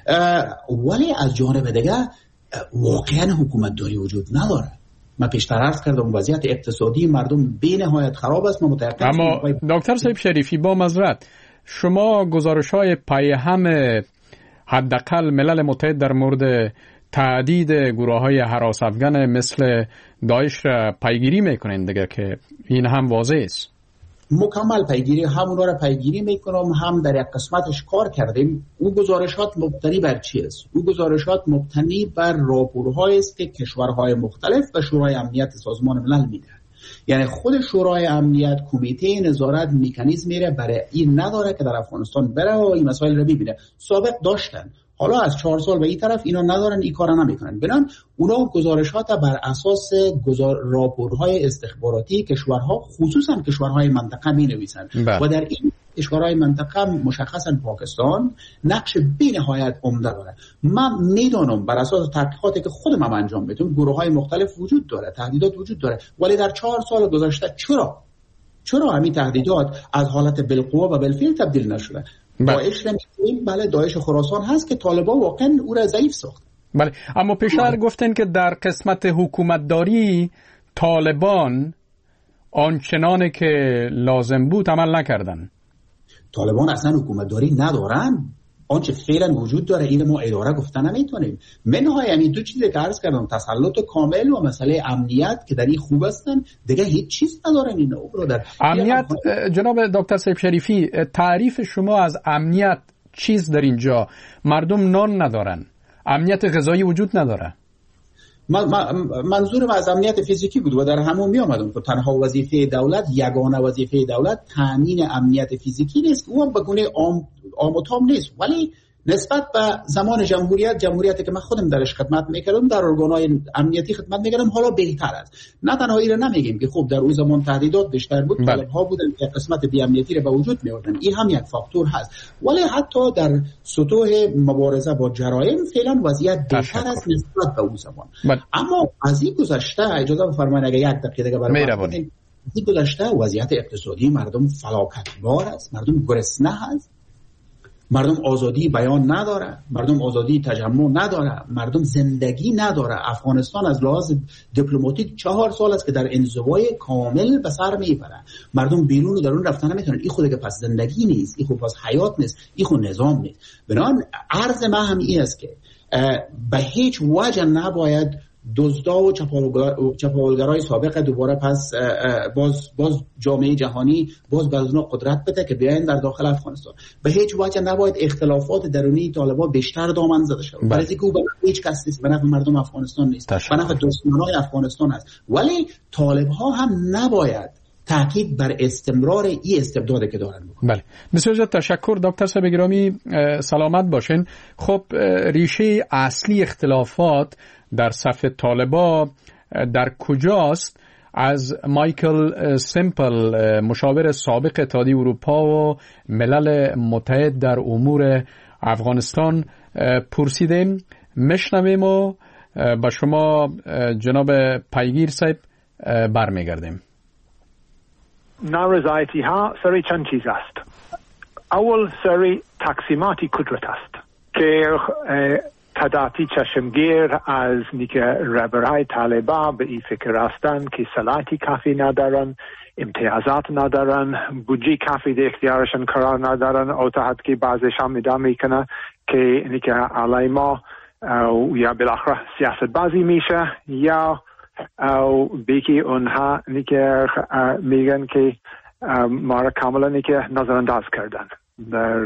ولی از جانب دیگه واقعا حکومت داری وجود نداره. من پیشتر عرض کردم وضعیت اقتصادی مردم به نهایت خراب است. ما متأکد اما دکتر صاحب شریفی با معذرت، شما گزارش‌های پیهم حداقل ملل متحد در مورد تعدید گروه‌های هراس افغان مثل داعش را پیگیری میکنین دیگه که این هم واضح است؟ مکمل پیگیری، همون را پیگیری میکنم، هم در یک قسمتش کار کردیم. او گزارشات مبتنی بر چی است؟ او گزارشات مبتنی بر راپورهایی است که کشورهای مختلف و شورای امنیت سازمان ملل میده. یعنی خود شورای امنیت، کمیته نظارت مکانیزم میره برای این نداره که در افغانستان بره و این مسائل رو ببینه. سابق داشتن، حالا از چهار سال به این طرف اینا ندارن، این کارا نمیکنن. بنان اونا گزارشات بر اساس گزار راپورهای استخباراتی کشورها، خصوصا کشورهای منطقه می نویسن و در این کشورهای منطقه مشخصا پاکستان نقش بی‌نهایت عمده داره. من میدونم بر اساس تحقیقاتی که خودم هم انجام میدم گروه‌های مختلف وجود داره، تهدیدات وجود داره، ولی در چهار سال گذشته چرا چرا همین تهدیدات از حالت بالقوه و بالفعل تبدیل نشده؟ داعش رو می‌بینیم، بله داعش خراسان هست که طالبان واقعا او را ضعیف ساخت. بله، اما پیشتر گفتن که در قسمت حکومتداری طالبان آنچنانه که لازم بود عمل نکردن. طالبان اصلا حکومتداری ندارن. آنچه فعلا وجود داره این ما اداره گفتن نمیتونیم. منهای همین دو چیزی که عرض کردم، تسلط کامل و مسئله امنیت که در این خوب هستن، دیگه هیچ چیز ندارن اینا. برادر امنیت، جناب دکتر صاحب شریفی، تعریف شما از امنیت چیز در اینجا؟ مردم نان ندارن، امنیت غذایی وجود نداره. منظورم از امنیت فیزیکی بود و در همون می آمدم که تنها وظیفه دولت، یگانه وظیفه دولت تامین امنیت فیزیکی نیست، او هم به گونه عام عام و تام نیست. ولی نسبت به زمان جمهوریت، جمهوریتی که من خودم درش خدمت میکردم، در ارگان‌های امنیتی خدمت میکردم، حالا بهتر است. نه تنها این رو نمیگیم که خب در اون زمان تهدیدات بیشتر بود، طالب‌ها بودن که قسمت بی امنیتی رو به وجود می‌آوردن، این هم یک فاکتور هست. ولی حتی در سطوح مبارزه با جرایم فعلا وضعیت بهتر است نسبت به اون زمان. بل. اما از این گذشته اجازه بفرمایید اگر یک دقیقه دیگه برام این گذشته وضعیت اقتصادی مردم فلاکتبار است، مردم گرسنه هست، مردم آزادی بیان نداره، مردم آزادی تجمع نداره، مردم زندگی نداره. افغانستان از لحاظ دیپلماتیک چهار سال است که در انزوای کامل به سر میبره. مردم بیرون و درون رفتن نمیتونن. این خود که پس زندگی نیست، این خود پس حیات نیست، این خود نظام نیست. بنابراین عرض من هم این است که به هیچ وجه نباید دزدا و چپاولگرای سابق دوباره پس باز باز جامعه جهانی باز به اونا قدرت بده که بیاین در داخل افغانستان. به هیچ وجه نباید اختلافات درونی طالبان بیشتر دامن زده شود. برای اینکه او به هیچ کس نیست، به نفع مردم افغانستان نیست، به نفع دشمنان افغانستان است. ولی طالب‌ها هم نباید تاکید بر استمرار این استبدادی که دارن بکنن. بله، بسیار زیاد تشکر دکتر صاحب گرامی، سلامت باشین. خب ریشه اصلی اختلافات در صف طالبا در کجاست؟ از مایکل سیمپل، مشاور سابق اتحادیه اروپا و ملل متحد در امور افغانستان پرسیدیم. میشنویم و با شما جناب پیگیر صاحب برمیگردیم. نارضایتی ها سر چند چیز است؟ اول سری تقسیماتی قدرت است که تعدادی چشمگیر از نیکه رهبرهای طالبان به این فکر هستند که صلاحیتی کافی ندارن، امتیازات ندارن، بودجه کافی در اختیارشان قرار ندارن، او تحت که بعضیشان ادعا میکنه که نیکه علی ما یا بالاخره سیاست بازی میشه یا او بیکی اونها نیکه میگن که ما را کاملا نیکه نظرانداز کردن در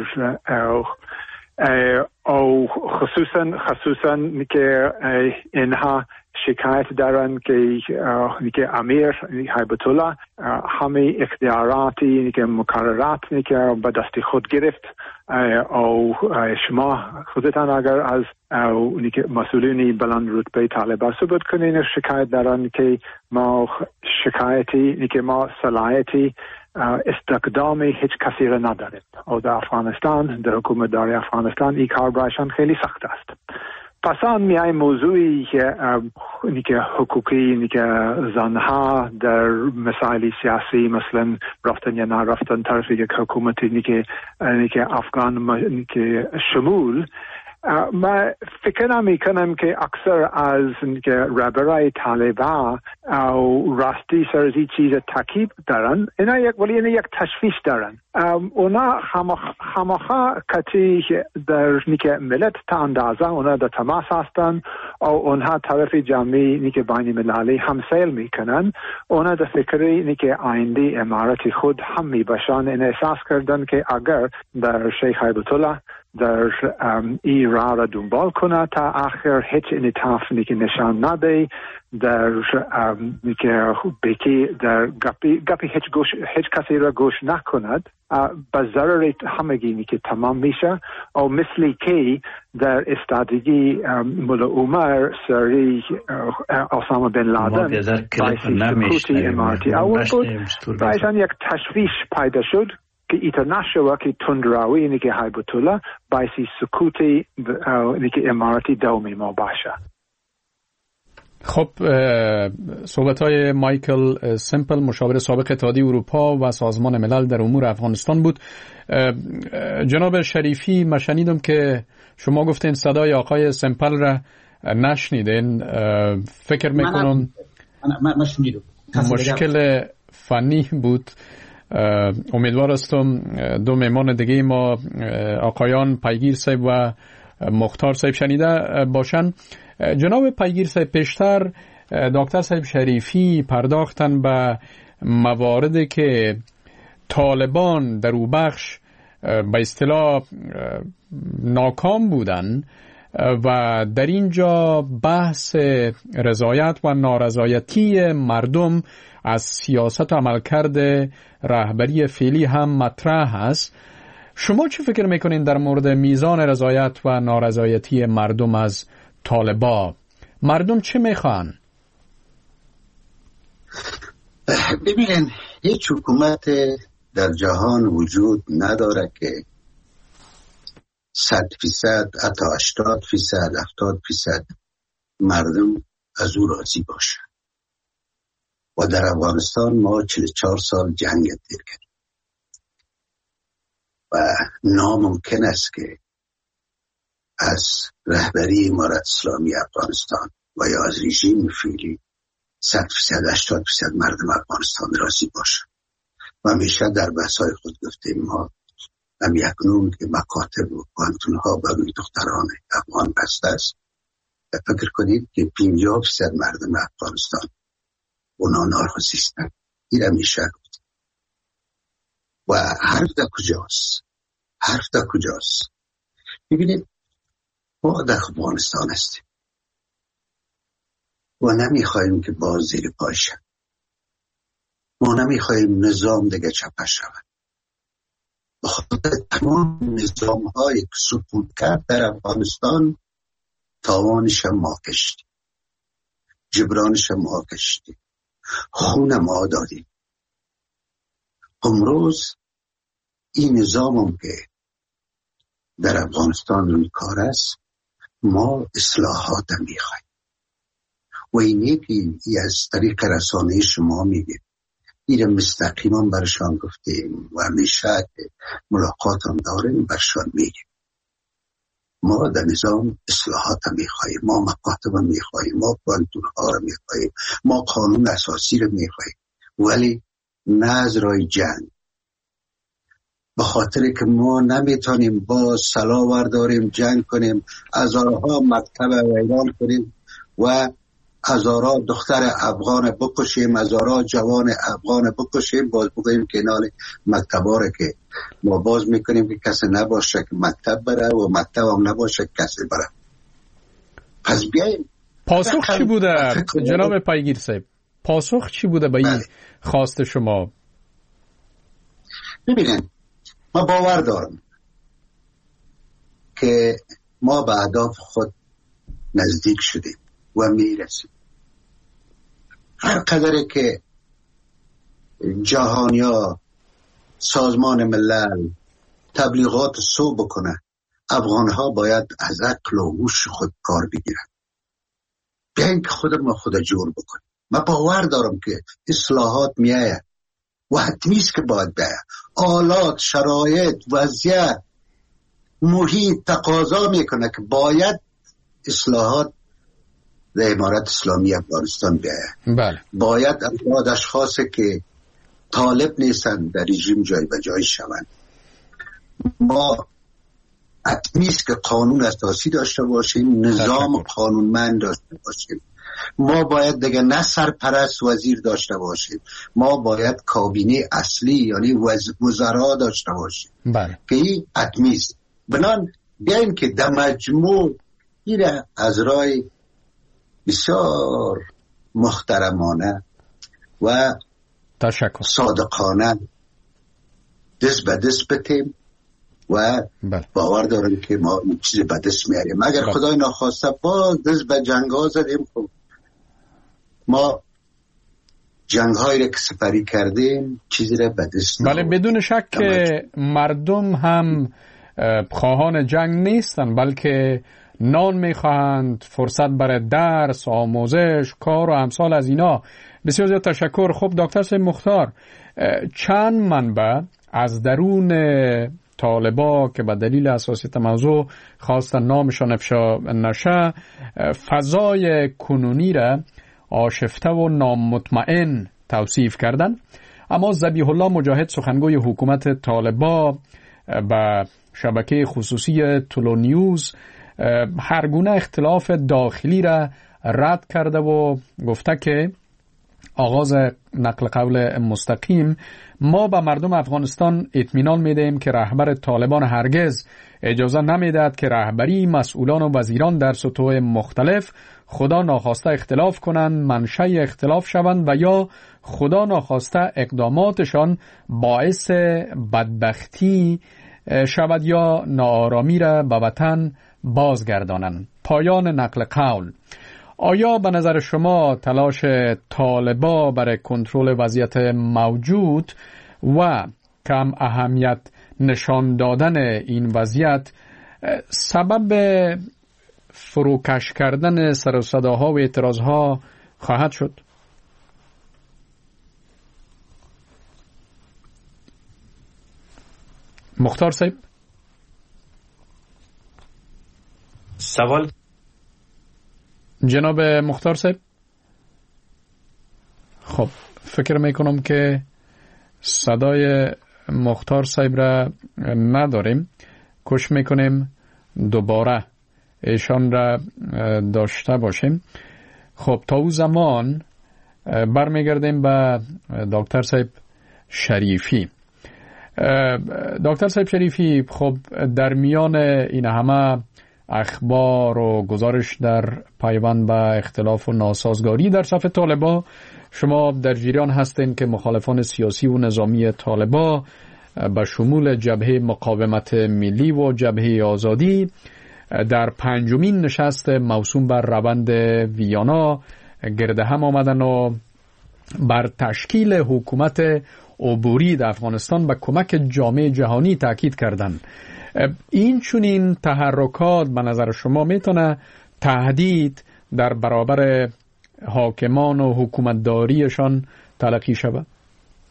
او خصوصا خصوصا که اینها شکایت دارن که که امیر هیبت الله همه اختیاراتی که مقررات که به دست خود گرفت او شما خودتان اگر از مسئولین بلند رتبه طالبان ثبت کنین شکایت دارن که ما شکایتی که ما صلاحیتی استقدام هیچ کسی را نداریم و در افغانستان در حکومت داری افغانستان این کار برایشان خیلی سخت است. پس آن میای موضوعی که نیکه حقوقی نیکه زنها در مسائل سیاسی مثلا رفتن یا نرفتن طرف یک حکومتی نیکه نیکه افغان نیکه شمول ما فکر نمی کنم که اکثر از رهبرای طالبان او راستی سرزی چیز تاکید دارن اینا یک ولی اینا یک تشویش دارن اونا خامخا کتی در نیکه ملت تا اندازه اونا در تماس هستن او اونها طرف جمعی نیکه بین مللی همسیل میکنن اونا در فکری نیکه آینده امارت خود هم می باشن این احساس کردن که اگر در شیخ هیبت الله در ای راه را دنبال کنه تا آخر هیچ انعطاف که نشان نده در که بکی در گپی گپی هیچ گوش هیچ کسی را گوش نکند به ضرر همگی که تمام میشه او مثلی که در استادگی مولا عمر سری اسامه بن لادن بایسی سکوتی امارتی اول بود بایشان یک تشویش پیدا شد که ایتا نشوه که تندراوی اینی که هیبت الله بایسی سکوتی اینی که امارتی دومی ما باشه. خب صحبت های مایکل سیمپل مشاور سابق اتحادیه اروپا و سازمان ملل در امور افغانستان بود. جناب شریفی من شنیدم که شما گفتین صدای آقای سیمپل را نشنیدین. فکر میکنم مشکل فنی بود. امیدوار هستم دو مهمان دیگه ما آقایان پیگیر صاحب و مختار صاحب شنیده باشن. جناب پیگیر صاحب پیشتر دکتر صاحب شریفی پرداختن به مواردی که طالبان در او بخش به اصطلاح ناکام بودن و در اینجا بحث رضایت و نارضایتی مردم از سیاست و عملکرد رهبری فعلی هم مطرح است. شما چه فکر میکنین در مورد میزان رضایت و نارضایتی مردم از طالبان؟ مردم چه میخوان؟ ببینن هیچ حکومت در جهان وجود نداره که صد فیصد حتی هشتاد فیصد هفتاد فیصد مردم از او راضی باشه. و در افغانستان ما چهل و چهار سال جنگ دیر کردیم و ناممکن است که از رهبری امارت اسلامی افغانستان و یا از رژیم فعلی صد فیصد هشتاد فیصد مردم افغانستان راضی باشه. و همیشه در بحث‌های خود گفتیم ما هم اکنون که مکاتب و پانتون‌ها برای دختران افغان بسته است فکر کنید که پنجاه فیصد مردم افغانستان اونا ناراضی هستند. این همیشه گفت. و حرف در کجاست؟ حرف در کجاست؟ ببینید ما در افغانستان هستیم و نمیخواهیم که باز زیر پای شد. ما نمیخواهیم نظام دیگه چپه شود. بخاطر تمام نظام های که سقوط کرد در افغانستان تاوانش ما کشتیم، جبرانش ما کشتیم، خون ما دادیم. امروز این نظامم که در افغانستان روی کار است ما اصلاحات میخوایم و اینی که از طریق رسانه شما میگیم این مستقیما برشان گفتیم و همیشه ملاقات هم داریم برشان میگیم ما در نظام اصلاحات میخواییم، ما مکاتب میخواییم، ما پانتونها رو میخواییم، ما قانون اساسی رو میخواییم، ولی نه از رای جنگ. به خاطر که ما نمیتونیم با سلاح برداریم جنگ کنیم، هزارها مکتب ویران کنیم و هزارها دختر افغان بکشیم، هزارها جوان افغان بکشیم، باز بگوییم که نال مکتبا رو که ما باز میکنیم که کسی نباشه که مکتب بره و مکتب هم نباشه که کسی بره. پس بیاییم. پاسخ چی بوده جناب پایگیر صاحب؟ پاسخ چی بوده به این خواست شما؟ ببینید ما باور دارم که ما به اهداف خود نزدیک شدیم و میرسیم. هر قدره که جهانیا سازمان ملل تبلیغات سو بکنه، افغانها باید از عقل و هوش خود کار بگیرن. بیاین که خود ما خود جور بکنیم. من باور دارم که اصلاحات میایه و حتمیست که باید بیایه. آلات، شرایط، وضعیت، محیط تقاضا میکنه که باید اصلاحات در امارت اسلامی افغانستان بیایه. بله. باید افراد اشخاصی که طالب نیستن در رژیم جای به جای شوند. ما حتمیست که قانون اساسی داشته باشیم، نظام قانونمند داشته باشیم. ما باید دیگه نه سرپرست وزیر داشته باشیم، ما باید کابینه اصلی یعنی وزرا داشته باشیم. بله. که این حتمیست. بنان بیاییم که در مجموع ایره از رای بسیار محترمانه و تشکر صادقانه دست به دست بتیم و بله. باور دارم که ما این چیزی به دست میاریم. اگر بله. خدای ناخواسته باز دست به جنگ ها زدیم، خب ما جنگ هایی را که سپری کردیم چیزی را به دست بله بدون شک که مردم هم خواهان جنگ نیستن، بلکه نان میخواهند، فرصت برای درس، آموزش، کار و امثال از اینا. بسیار زیاد تشکر. خب دکتر صاحب مختار، چند منبع از درون طالبا که به دلیل اساسیت موضوع خواستن نامشان افشا نشه، فضای کنونی را آشفته و نامطمئن توصیف کردن. اما ذبیح الله مجاهد سخنگوی حکومت طالبا به شبکه خصوصی طلو نیوز هر گونه اختلاف داخلی را رد کرده و گفته که آغاز نقل قول مستقیم ما به مردم افغانستان اطمینان میدهیم که رهبر طالبان هرگز اجازه نمیدهد که رهبری، مسئولان و وزیران در سطوح مختلف خدا ناخواسته اختلاف کنند، منشأ اختلاف شوند و یا خدا ناخواسته اقداماتشان باعث بدبختی شود یا ناآرامی را به وطن بازگردانند. پایان نقل قول. آیا به نظر شما تلاش طالبا برای کنترل وضعیت موجود و کم اهمیت نشان دادن این وضعیت سبب فروکش کردن سر و صداها و اعتراضها خواهد شد؟ مختار صاحب سوال. جناب مختار صاحب، خب فکر میکنم که صدای مختار صاحب را نداریم. کوشش میکنیم دوباره ایشان را داشته باشیم. خب تا او زمان برمیگردیم به دکتر صاحب شریفی. دکتر صاحب شریفی، خب در میان این همه اخبار و گزارش در پیوند به اختلاف و ناسازگاری در صف طالبا، شما در جریان هستین که مخالفان سیاسی و نظامی طالبا به شمول جبهه مقاومت ملی و جبهه آزادی در پنجمین نشست موسوم بر روند ویانا گرد هم آمدن و بر تشکیل حکومت عبوری در افغانستان به کمک جامعه جهانی تاکید کردند. این چنین تحرکات به نظر شما میتونه تهدید در برابر حاکمان و حکومتداریشان تلقی شود؟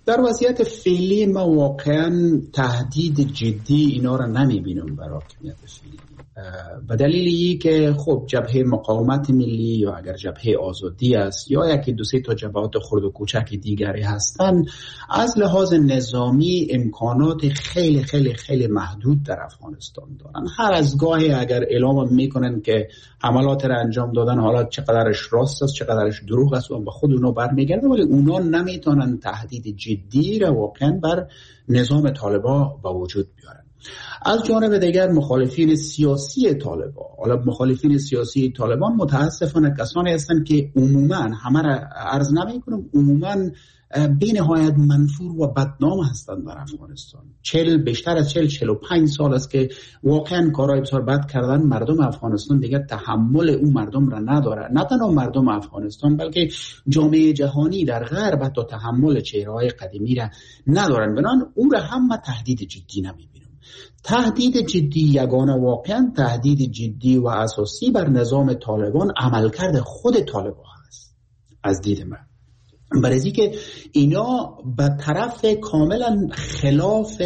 در وضعیت فعلی ما واقعا تهدید جدی اینا را نمیبینم برای حاکمیت فعلی، به دلیل ای که خب جبهه مقاومت ملی یا اگر جبهه آزادی است یا یکی دو سه تا جبهات خرد و کوچک دیگری هستند، از لحاظ نظامی امکانات خیلی خیلی خیلی محدود در افغانستان دارن. هر از گاهی اگر اعلام میکنن که حملات را انجام دادن، حالا چقدرش راست است چقدرش دروغ است و به خود اونا برمیگرده، ولی اونا نمیتونن تهدید جدی را واقعا بر نظام طالبان به وجود بیارن. از جانب دیگر مخالفین سیاسی طالبان، حالا مخالفین سیاسی طالبان متاسفانه کسانی هستند که عموما، همه را عرض نمی کنم، عموما بی نهایت منفور و بدنام هستند در افغانستان. چل بیشتر از چل چل و پنج سال است که واقعا کارهای بسیار بد کردن. مردم افغانستان دیگر تحمل اون مردم را نداره، نه تنها مردم افغانستان بلکه جامعه جهانی در غرب حتی تحمل چهره‌های قدیمی را ندارن. بنابراین او را هم تهدید جدی نمی‌بینم. تهدید جدی یگانه واقعا تهدید جدی و اساسی بر نظام طالبان عملکرد خود طالبان هست از دید من، برای که اینا به طرف کاملا خلاف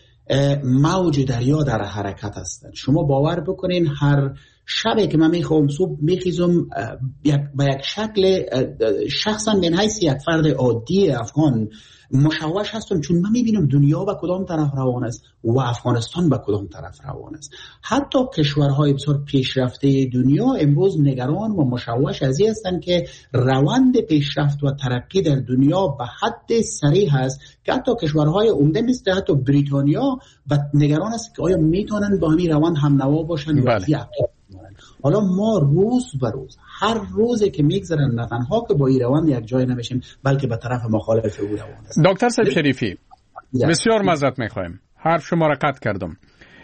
موج دریا در حرکت هستند. شما باور بکنین هر شبی که من میخوام صبح میخیزم به یک شکل شخصا من حیث یک فرد عادی افغان مشوش هستم، چون من میبینم دنیا به کدام طرف روان است و افغانستان به کدام طرف روان است. حتی کشورهای بسیار پیشرفته دنیا امروز نگران و مشوش از این هستند که روند پیشرفت و ترقی در دنیا به حد سریع است که حتی کشورهای عمده مثل حتی بریتانیا و نگران است که آیا میتونن با همین روند هم نوا باشن یا بله. حالا ما روز به روز هر روزی که میگذرن نه تنها که با این روند یک جای نمیشیم بلکه به طرف مخالف او روان است. دکتر صاحب شریفی بسیار معذرت میخوایم، حرف شما را قطع کردم.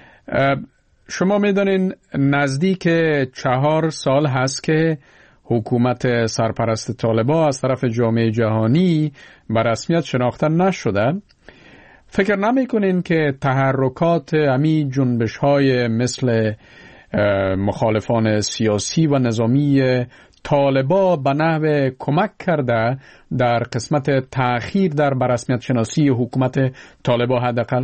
شما میدونین نزدیک چهار سال هست که حکومت سرپرست طالبان از طرف جامعه جهانی به رسمیت شناخته نشده. فکر نمیکنین که تحرکات امی جنبش های مثل مخالفان سیاسی و نظامی طالبان به نحو کمک کرده در قسمت تأخیر در برسمیت شناسی حکومت طالبان حداقل؟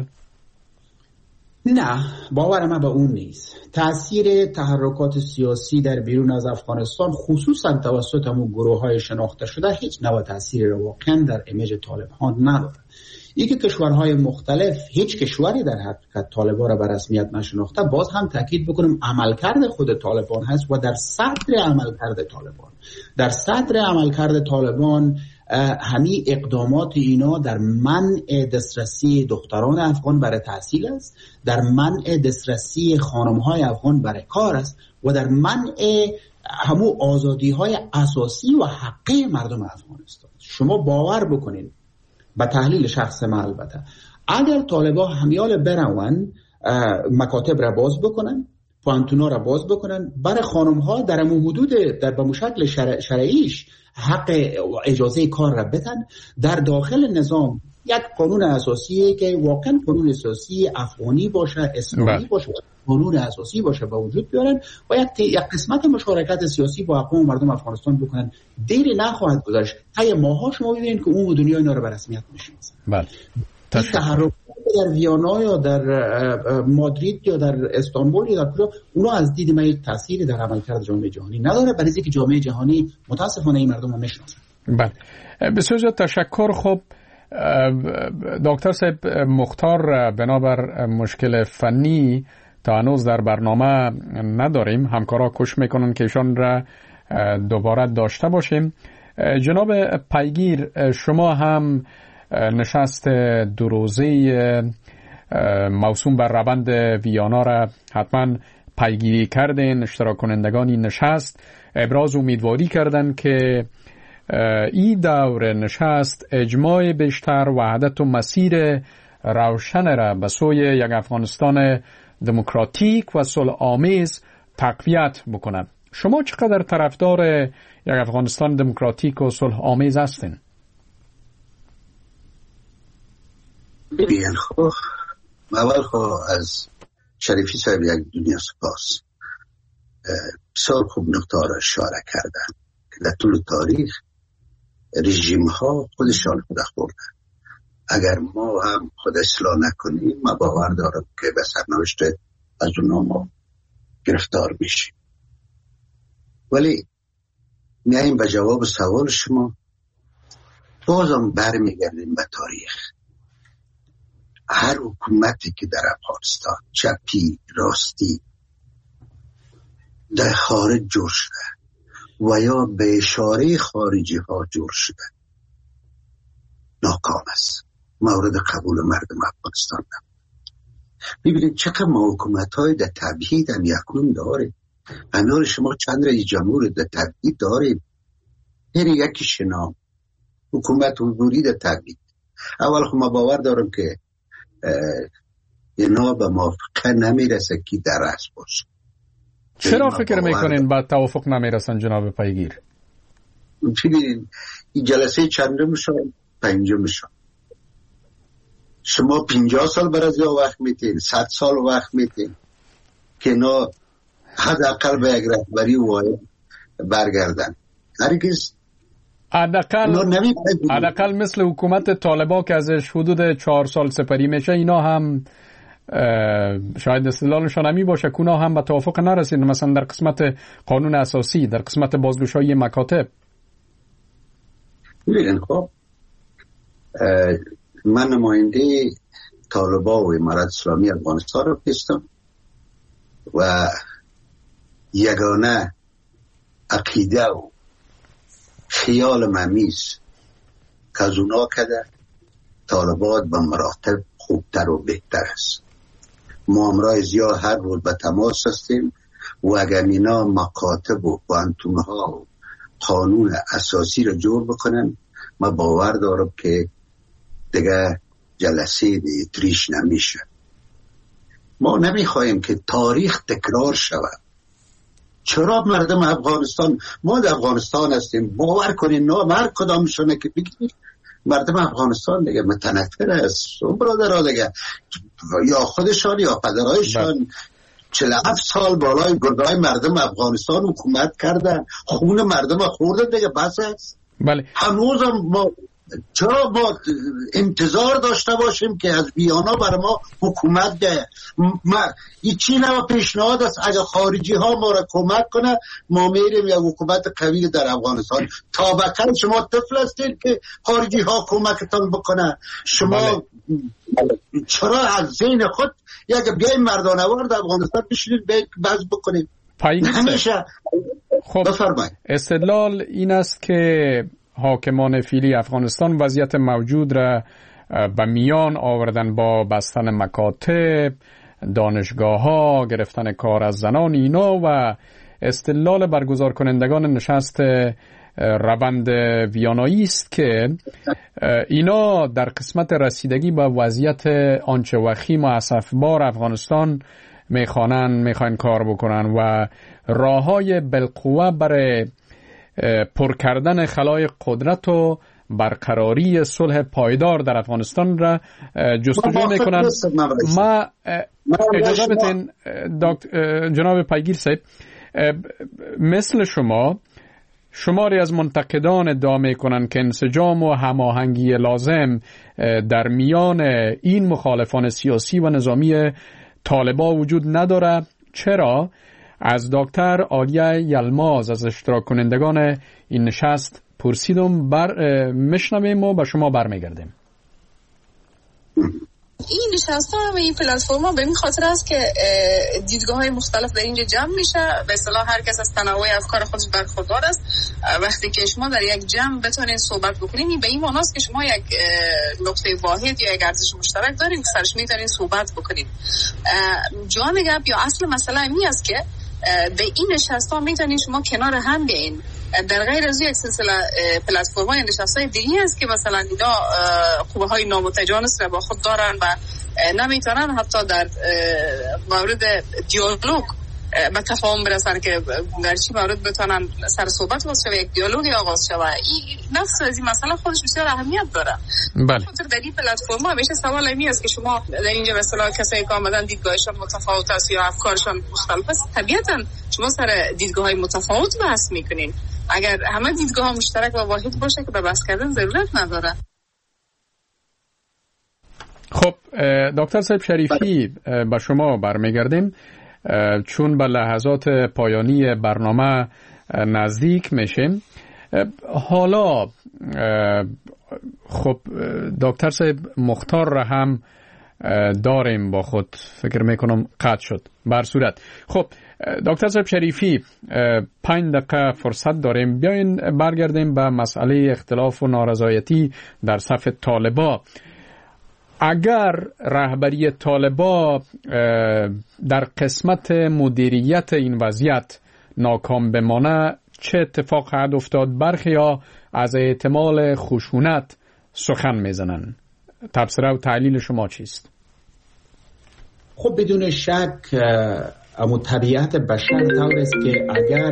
نه، باور من به اون نیست. تأثیر تحرکات سیاسی در بیرون از افغانستان خصوصا توسط همون گروه های شناخته شده هیچ نوع تأثیر واقعا در ایمیج طالبان نداره. یکی کشورهای مختلف، هیچ کشوری در حقیقت طالبان را به رسمیت نشناخته. باز هم تاکید بکنم عملکرد خود طالبان هست و در صدر عملکرد طالبان در صدر عملکرد طالبان همین اقدامات اینا در منع دسترسی دختران افغان برای تحصیل است، در منع دسترسی خانم‌های افغان برای کار است و در منع همون آزادی‌های اساسی و حقی مردم افغانستان. شما باور بکنید با تحلیل شخص ما، البته اگر طالبان همیال برون مکاتب را باز بکنن، پانتونا را باز بکنن، برای خانم ها در امون حدود در به شکل شرع شرعیش حق اجازه کار را بدن، در داخل نظام یک قانون اساسیه که واقعا قانون اساسی افغانی باشه، اسلامی باشه، قانون اساسی باشه با وجود بیارن و یک یک قسمت مشارکت سیاسی با اقوام مردم افغانستان بکنن. دیری نخواهد گذشت، طی ماها شما ببینید که اون دنیا اینا رو به رسمیت میشناسه. بله. تحرک در ویانا یا در مادرید یا در استانبول یا در کجا، اونا از دید من یک تأثیری در عملکرد جامعه جهانی نداره، برای اینکه جامعه جهانی متاسفانه این مردم رو میشناسه. بله. بسیار تشکر. خب دکتر صاحب مختار، بنابر مشکل فنی تا هنوز در برنامه نداریم، همکارا کوشش میکنن که ایشان را دوباره داشته باشیم. جناب پیگیر، شما هم نشست دو روزه موسوم بر روند ویانا را حتما پیگیری کردین. اشتراک کنندگانی نشست ابراز امیدواری کردند که این دور نشست اجماع بیشتر، وحدت و مسیر روشن را به سوی یک افغانستان دموکراتیک و صلح آمیز تقویت بکند. شما چقدر طرفدار یک افغانستان دموکراتیک و صلح آمیز هستین؟ ببین، خب اول خب از شریفی صاحب یک دنیا سپاس. بسیار خوب نقطه را اشاره کردن که در طول تاریخ رژیم ها خودشان خود خوردن اگر ما هم خود اصلاح نکنیم ما باور دارم که به سرنوشت از اونها ما گرفتار میشیم. ولی میاییم به جواب سوال شما، بازم برمیگردیم به تاریخ. هر حکومتی که در افغانستان چپی راستی در خارج جور شده و یا به اشاره خارجی ها جور شده ناکام است، مورد قبول مردم افغانستان نبود. ببینید چقدر ما حکومت های در تبعید هم یکون داریم. انار شما چند رئیس جمهور در تبعید داریم، هر یکی شنا حکومت حضوری در تبعید. اول خب ما باور دارم که اینا به موافقه نمیرسه که در رأس باشه. چرا فکر میکنین با توافق نمیرسن جناب پیگیر؟ ببینید این جلسه چندم شد؟ پنجم شد. شما پنجاه سال برای وقت میتین، صد سال وقت میتین که اینا حداقل به یک رهبری واحد برگردن. هرگز حداقل مثل حکومت طالبان که ازش حدود چهار سال سپری میشه، اینا هم شاید استدلالشان همی باشه که اونا هم به توافق نرسید، مثلا در قسمت قانون اساسی، در قسمت بازگشایی مکاتب. ببینید خب من نماینده طالبان و امارت اسلامی افغانستان رو هستم و یگانه عقیده و خیال ممیز که از اونا کده طالبان به مراتب خوبتر و بهتر است. ما امرای زیاد هر روز به تماس هستیم و اگر اینا مکاتب و پانتونها و قانون اساسی رو جور بکنن ما باور دارم که دیگه جلسه دیتریش نمیشه. ما نمیخوایم که تاریخ تکرار شود. چرا مردم افغانستان، ما در افغانستان هستیم، باور کنین نه هر کدامشونه که بگید مردم افغانستان دیگه متنفر است اون برادرها دیگه، یا خودشان یا پدرایشان چهل و هفت سال بالای گردهای مردم افغانستان حکومت کردن، خون مردم خوردن دیگه، بس است. بله. هنوز ما چرا ما انتظار داشته باشیم که از بیانا برای ما حکومت ده؟ ما این چی نوع پیشنهاد است اگر خارجی ها ما را کمک کنه ما میریم یا حکومت قوی در افغانستان. تا بکر شما طفل هستید که خارجی ها کمکتان بکنه. شما بله. چرا از ذهن خود یک بیای مردانوار در افغانستان بشینید بحث بکنید؟ نمیشه. خب بفرمایید. استدلال این است که حاکمان فعلی افغانستان وضعیت موجود را به میان آوردن با بستن مکاتب، دانشگاه ها، گرفتن کار از زنان اینا و استدلال برگزار کنندگان نشست روند ویانایی است که اینا در قسمت رسیدگی به وضعیت آنچه وخیم و اسفبار افغانستان میخوانن میخوان کار بکنن و راههای بالقوه برای پر کردن خلای قدرت و برقراری صلح پایدار در افغانستان را جستجو میکنن. ما اجازه بدین جناب پیگیر صاحب، مثل شما شماری از منتقدان ادعا میکنن که انسجام و هماهنگی لازم در میان این مخالفان سیاسی و نظامی طالبان وجود نداره. چرا؟ از دکتر عالیه یلماز از اشتراک کنندگان این نشست پرسیدم، بر میشنویم و به شما برمیگردیم. این نشست ها و این پلتفرم ها به این خاطر است که دیدگاه های مختلف در اینجا جمع میشه. به اصطلاح هر کس از تنوع افکار خودش برخوردار است. وقتی که شما در یک جمع بتونید صحبت بکنید به این معنی است که شما یک نقطه واحد یا یک ارزش مشترک دارین که سرش میتونید صحبت بکنید. جان گپ یا اصل مسئله این است که به این نشست ها میتونید شما کنار هم بیاین. در غیر از یک سلسله پلتفرم های نشست های دیگه است که مثلا اینا قوه های نامتجانس را با خود دارن و نمیتونن حتی در مورد دیالوگ به تفاهم برسن که در چی مورد بتونن سر صحبت باز شوه، یک دیالوگی آغاز شوه. این نفس از این مسئله خودش بسیار اهمیت داره. بله. در این پلتفرم ها همیشه سوال این است که شما در اینجا به اصطلاح کسایی که آمدن دیدگاهشان متفاوت است یا افکارشان مختلف است، طبیعتا شما سر دیدگاه های متفاوت بحث میکنین. اگر همه دیدگاه ها مشترک و واحد باشه که به بحث کردن ضرورت نداره. خب دکتر صاحب شریفی با شما برمیگردیم، چون به لحظات پایانی برنامه نزدیک میشیم. حالا خب دکتر صاحب مختار را هم داریم با خود، فکر میکنم قطع شد. بر صورت خب دکتر صاحب شریفی پنج دقیقه فرصت داریم، بیاین برگردیم به مسئله اختلاف و نارضایتی در صف طالبا. اگر رهبری طالبا در قسمت مدیریت این وضعیت ناکام بمانه چه اتفاق خواهد افتاد؟ برخی ها از احتمال خشونت سخن میزنن. تبصره و تحلیل شما چیست؟ خب بدون شک اما طبیعت بشر طور است که اگر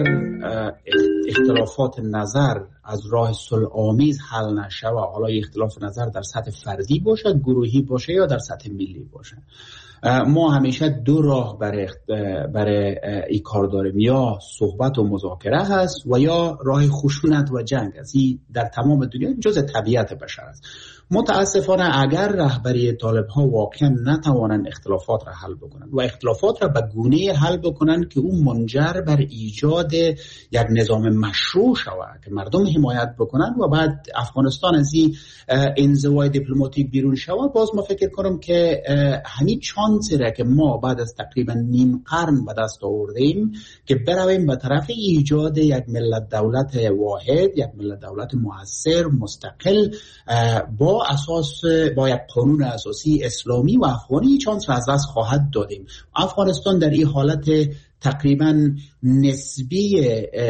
اختلافات نظر از راه صلح آمیز حل نشه و حالا اختلاف نظر در سطح فردی باشد، گروهی باشه یا در سطح ملی باشه، ما همیشه دو راه برای برای این کار داریم، یا صحبت و مذاکره هست و یا راه خشونت و جنگ است. این در تمام دنیا جز طبیعت بشر است. متاسفانه اگر رهبری طالب ها واقعا نتوانند اختلافات را حل بکنند و اختلافات را به گونه حل بکنند که اون منجر بر ایجاد یک نظام مشروع شود که مردم حمایت بکنند و بعد افغانستان از این انزوای دیپلماتیک بیرون شود، باز ما فکر کنم که همین چانسی را که ما بعد از تقریبا نیم قرن به دست آوردیم که برویم به طرف ایجاد یک ملت دولت واحد، یک ملت دولت مؤثر مستقل با اساس با یک قانون اساسی اسلامی و افغانی، چانس را از دست خواهد دادیم. افغانستان در این حالت تقریبا نسبی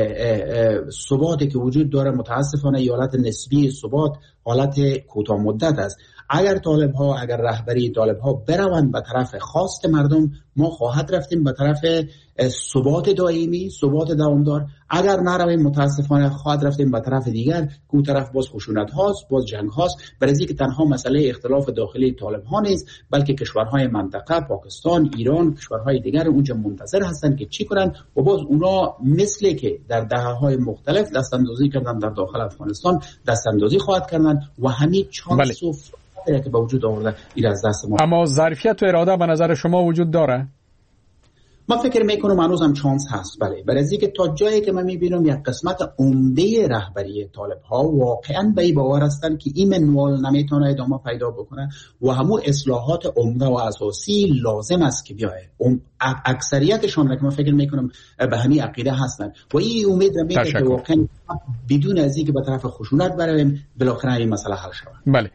ثباتی که وجود داره، متاسفانه این حالت نسبی ثبات حالت کوتاه مدت است. اگر طالب ها اگر رهبری طالب ها بروند به طرف خواست مردم، ما خواهد رفتیم به طرف ثبات دائمی، ثبات دوامدار. اگر نرویم متاسفانه خواهد رفتیم به طرف دیگر که اون طرف باز خشونت هاست، باز جنگ هاست. برای که تنها مسئله اختلاف داخلی طالب ها نیست، بلکه کشورهای منطقه، پاکستان، ایران، کشورهای دیگر اونجا منتظر هستند که چی کنن و باز اونا مثل که در دهه‌های مختلف دست اندازی کردن در داخل افغانستان دست اندازی خواهد کردن و همین چانس و که به وجود آورده این از دست ما. اما ظرفیت و اراده به نظر شما وجود داره؟ من فکر میکنم هنوزم چانس هست. بله، برای اینکه تا جایی که من میبینم یک قسمت عمده رهبری طالب ها واقعا به این باور هستن که این منوال نمیتونه ادامه پیدا بکنه و همون اصلاحات عمده و اساسی لازم است که بیاد. اکثریتشان را که من فکر میکنم به همین عقیده هستن و این امید میده که واقعا بدون از اینکه به طرف خشونت برویم بالاخره این مسئله حل شود. بله،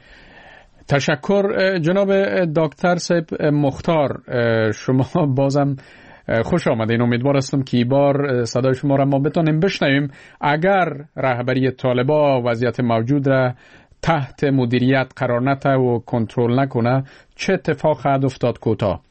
تشکر جناب دکتر صاحب مختار. شما بازم خوش آمدین. امیدوار هستم که این بار صدای شما را ما بتونیم بشنویم. اگر رهبری طالبا وضعیت موجود را تحت مدیریت قرار نده و کنترل نکنه چه اتفاق خواهد افتاد؟ کوتاه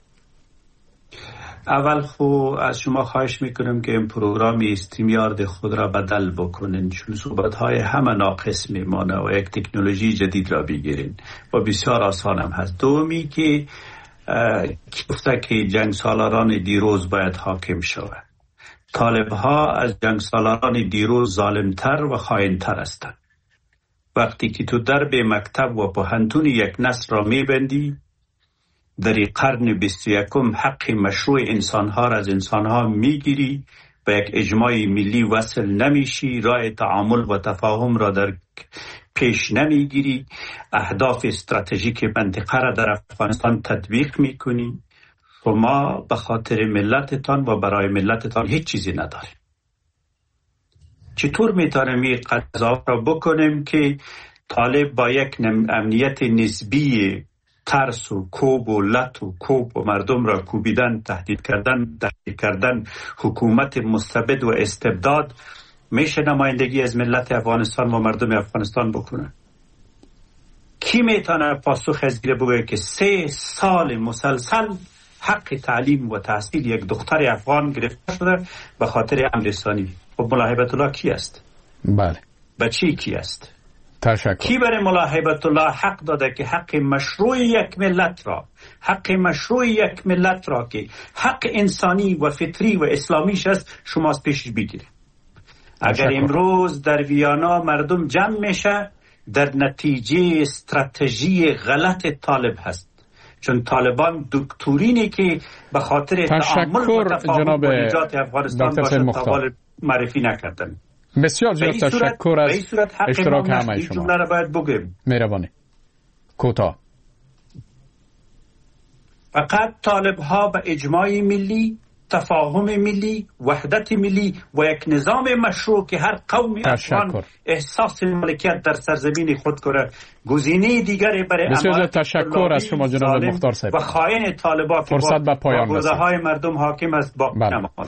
اول خو از شما خواهش میکنم که این پروگرام استریمیارد خود را بدل بکنین، چون صحبت های همه ناقص میمانه و یک تکنولوژی جدید را بگیرین و بسیار آسان هم هست. دومی که گفته که جنگ سالاران دیروز باید حاکم شود. طالب ها از جنگ سالاران دیروز ظالمتر و خائنتر هستند. وقتی که تو درب مکتب و پوهنتون یک نسل را میبندی، در قرن بیست و یکم حق مشروع انسانها را از انسانها میگیری و یک اجماع ملی وصل نمیشی، راه تعامل و تفاهم را در پیش نمیگیری، اهداف استراتژیک منطقه را در افغانستان تطبیق میکنی. شما به خاطر ملتتان و برای ملتتان هیچ چیزی نداری. چطور میتونیم این قضاوت را بکنیم که طالب با یک امنیت نسبی ترس و کوب و لط و کوب و مردم را کوبیدن، تهدید کردن، تهدید کردن، حکومت مستبد و استبداد میشه نمایندگی از ملت افغانستان و مردم افغانستان بکنه؟ کی میتونه پاسخ از گیره بگه که سه سال مسلسل حق تعلیم و تحصیل یک دختر افغان گرفته شده به خاطر امر ثانی؟ خب ملا هیبت الله کی است؟ بله. بچی کی است؟ تشکر. کی برای ملا هیبت الله حق داده که حق مشروع یک ملت را، حق مشروع یک ملت را که حق انسانی و فطری و اسلامیش است شما از پیشش بگیرید؟ اگر امروز در ویانا مردم جمع میشه در نتیجه استراتژی غلط طالب هست، چون طالبان دکترینی که به خاطر تعامل و تفاهم با نجات افغانستان باشه تا معرفی نکردن. بسیار زیاد تشکر از اشتراک همه شما. جمله را باید بگیم. مهربانی. کوتاه. فقط طالب ها به اجماع ملی، تفاهم ملی، وحدت ملی و یک نظام مشروع که هر قوم افغان احساس مالکیت در سرزمین خود کنه، گزینه دیگری برای بسیار تشکر از شما جناب مختار صاحب و خائن طالبان فرصت به پایان رسید. های مردم حاکم است با نماند.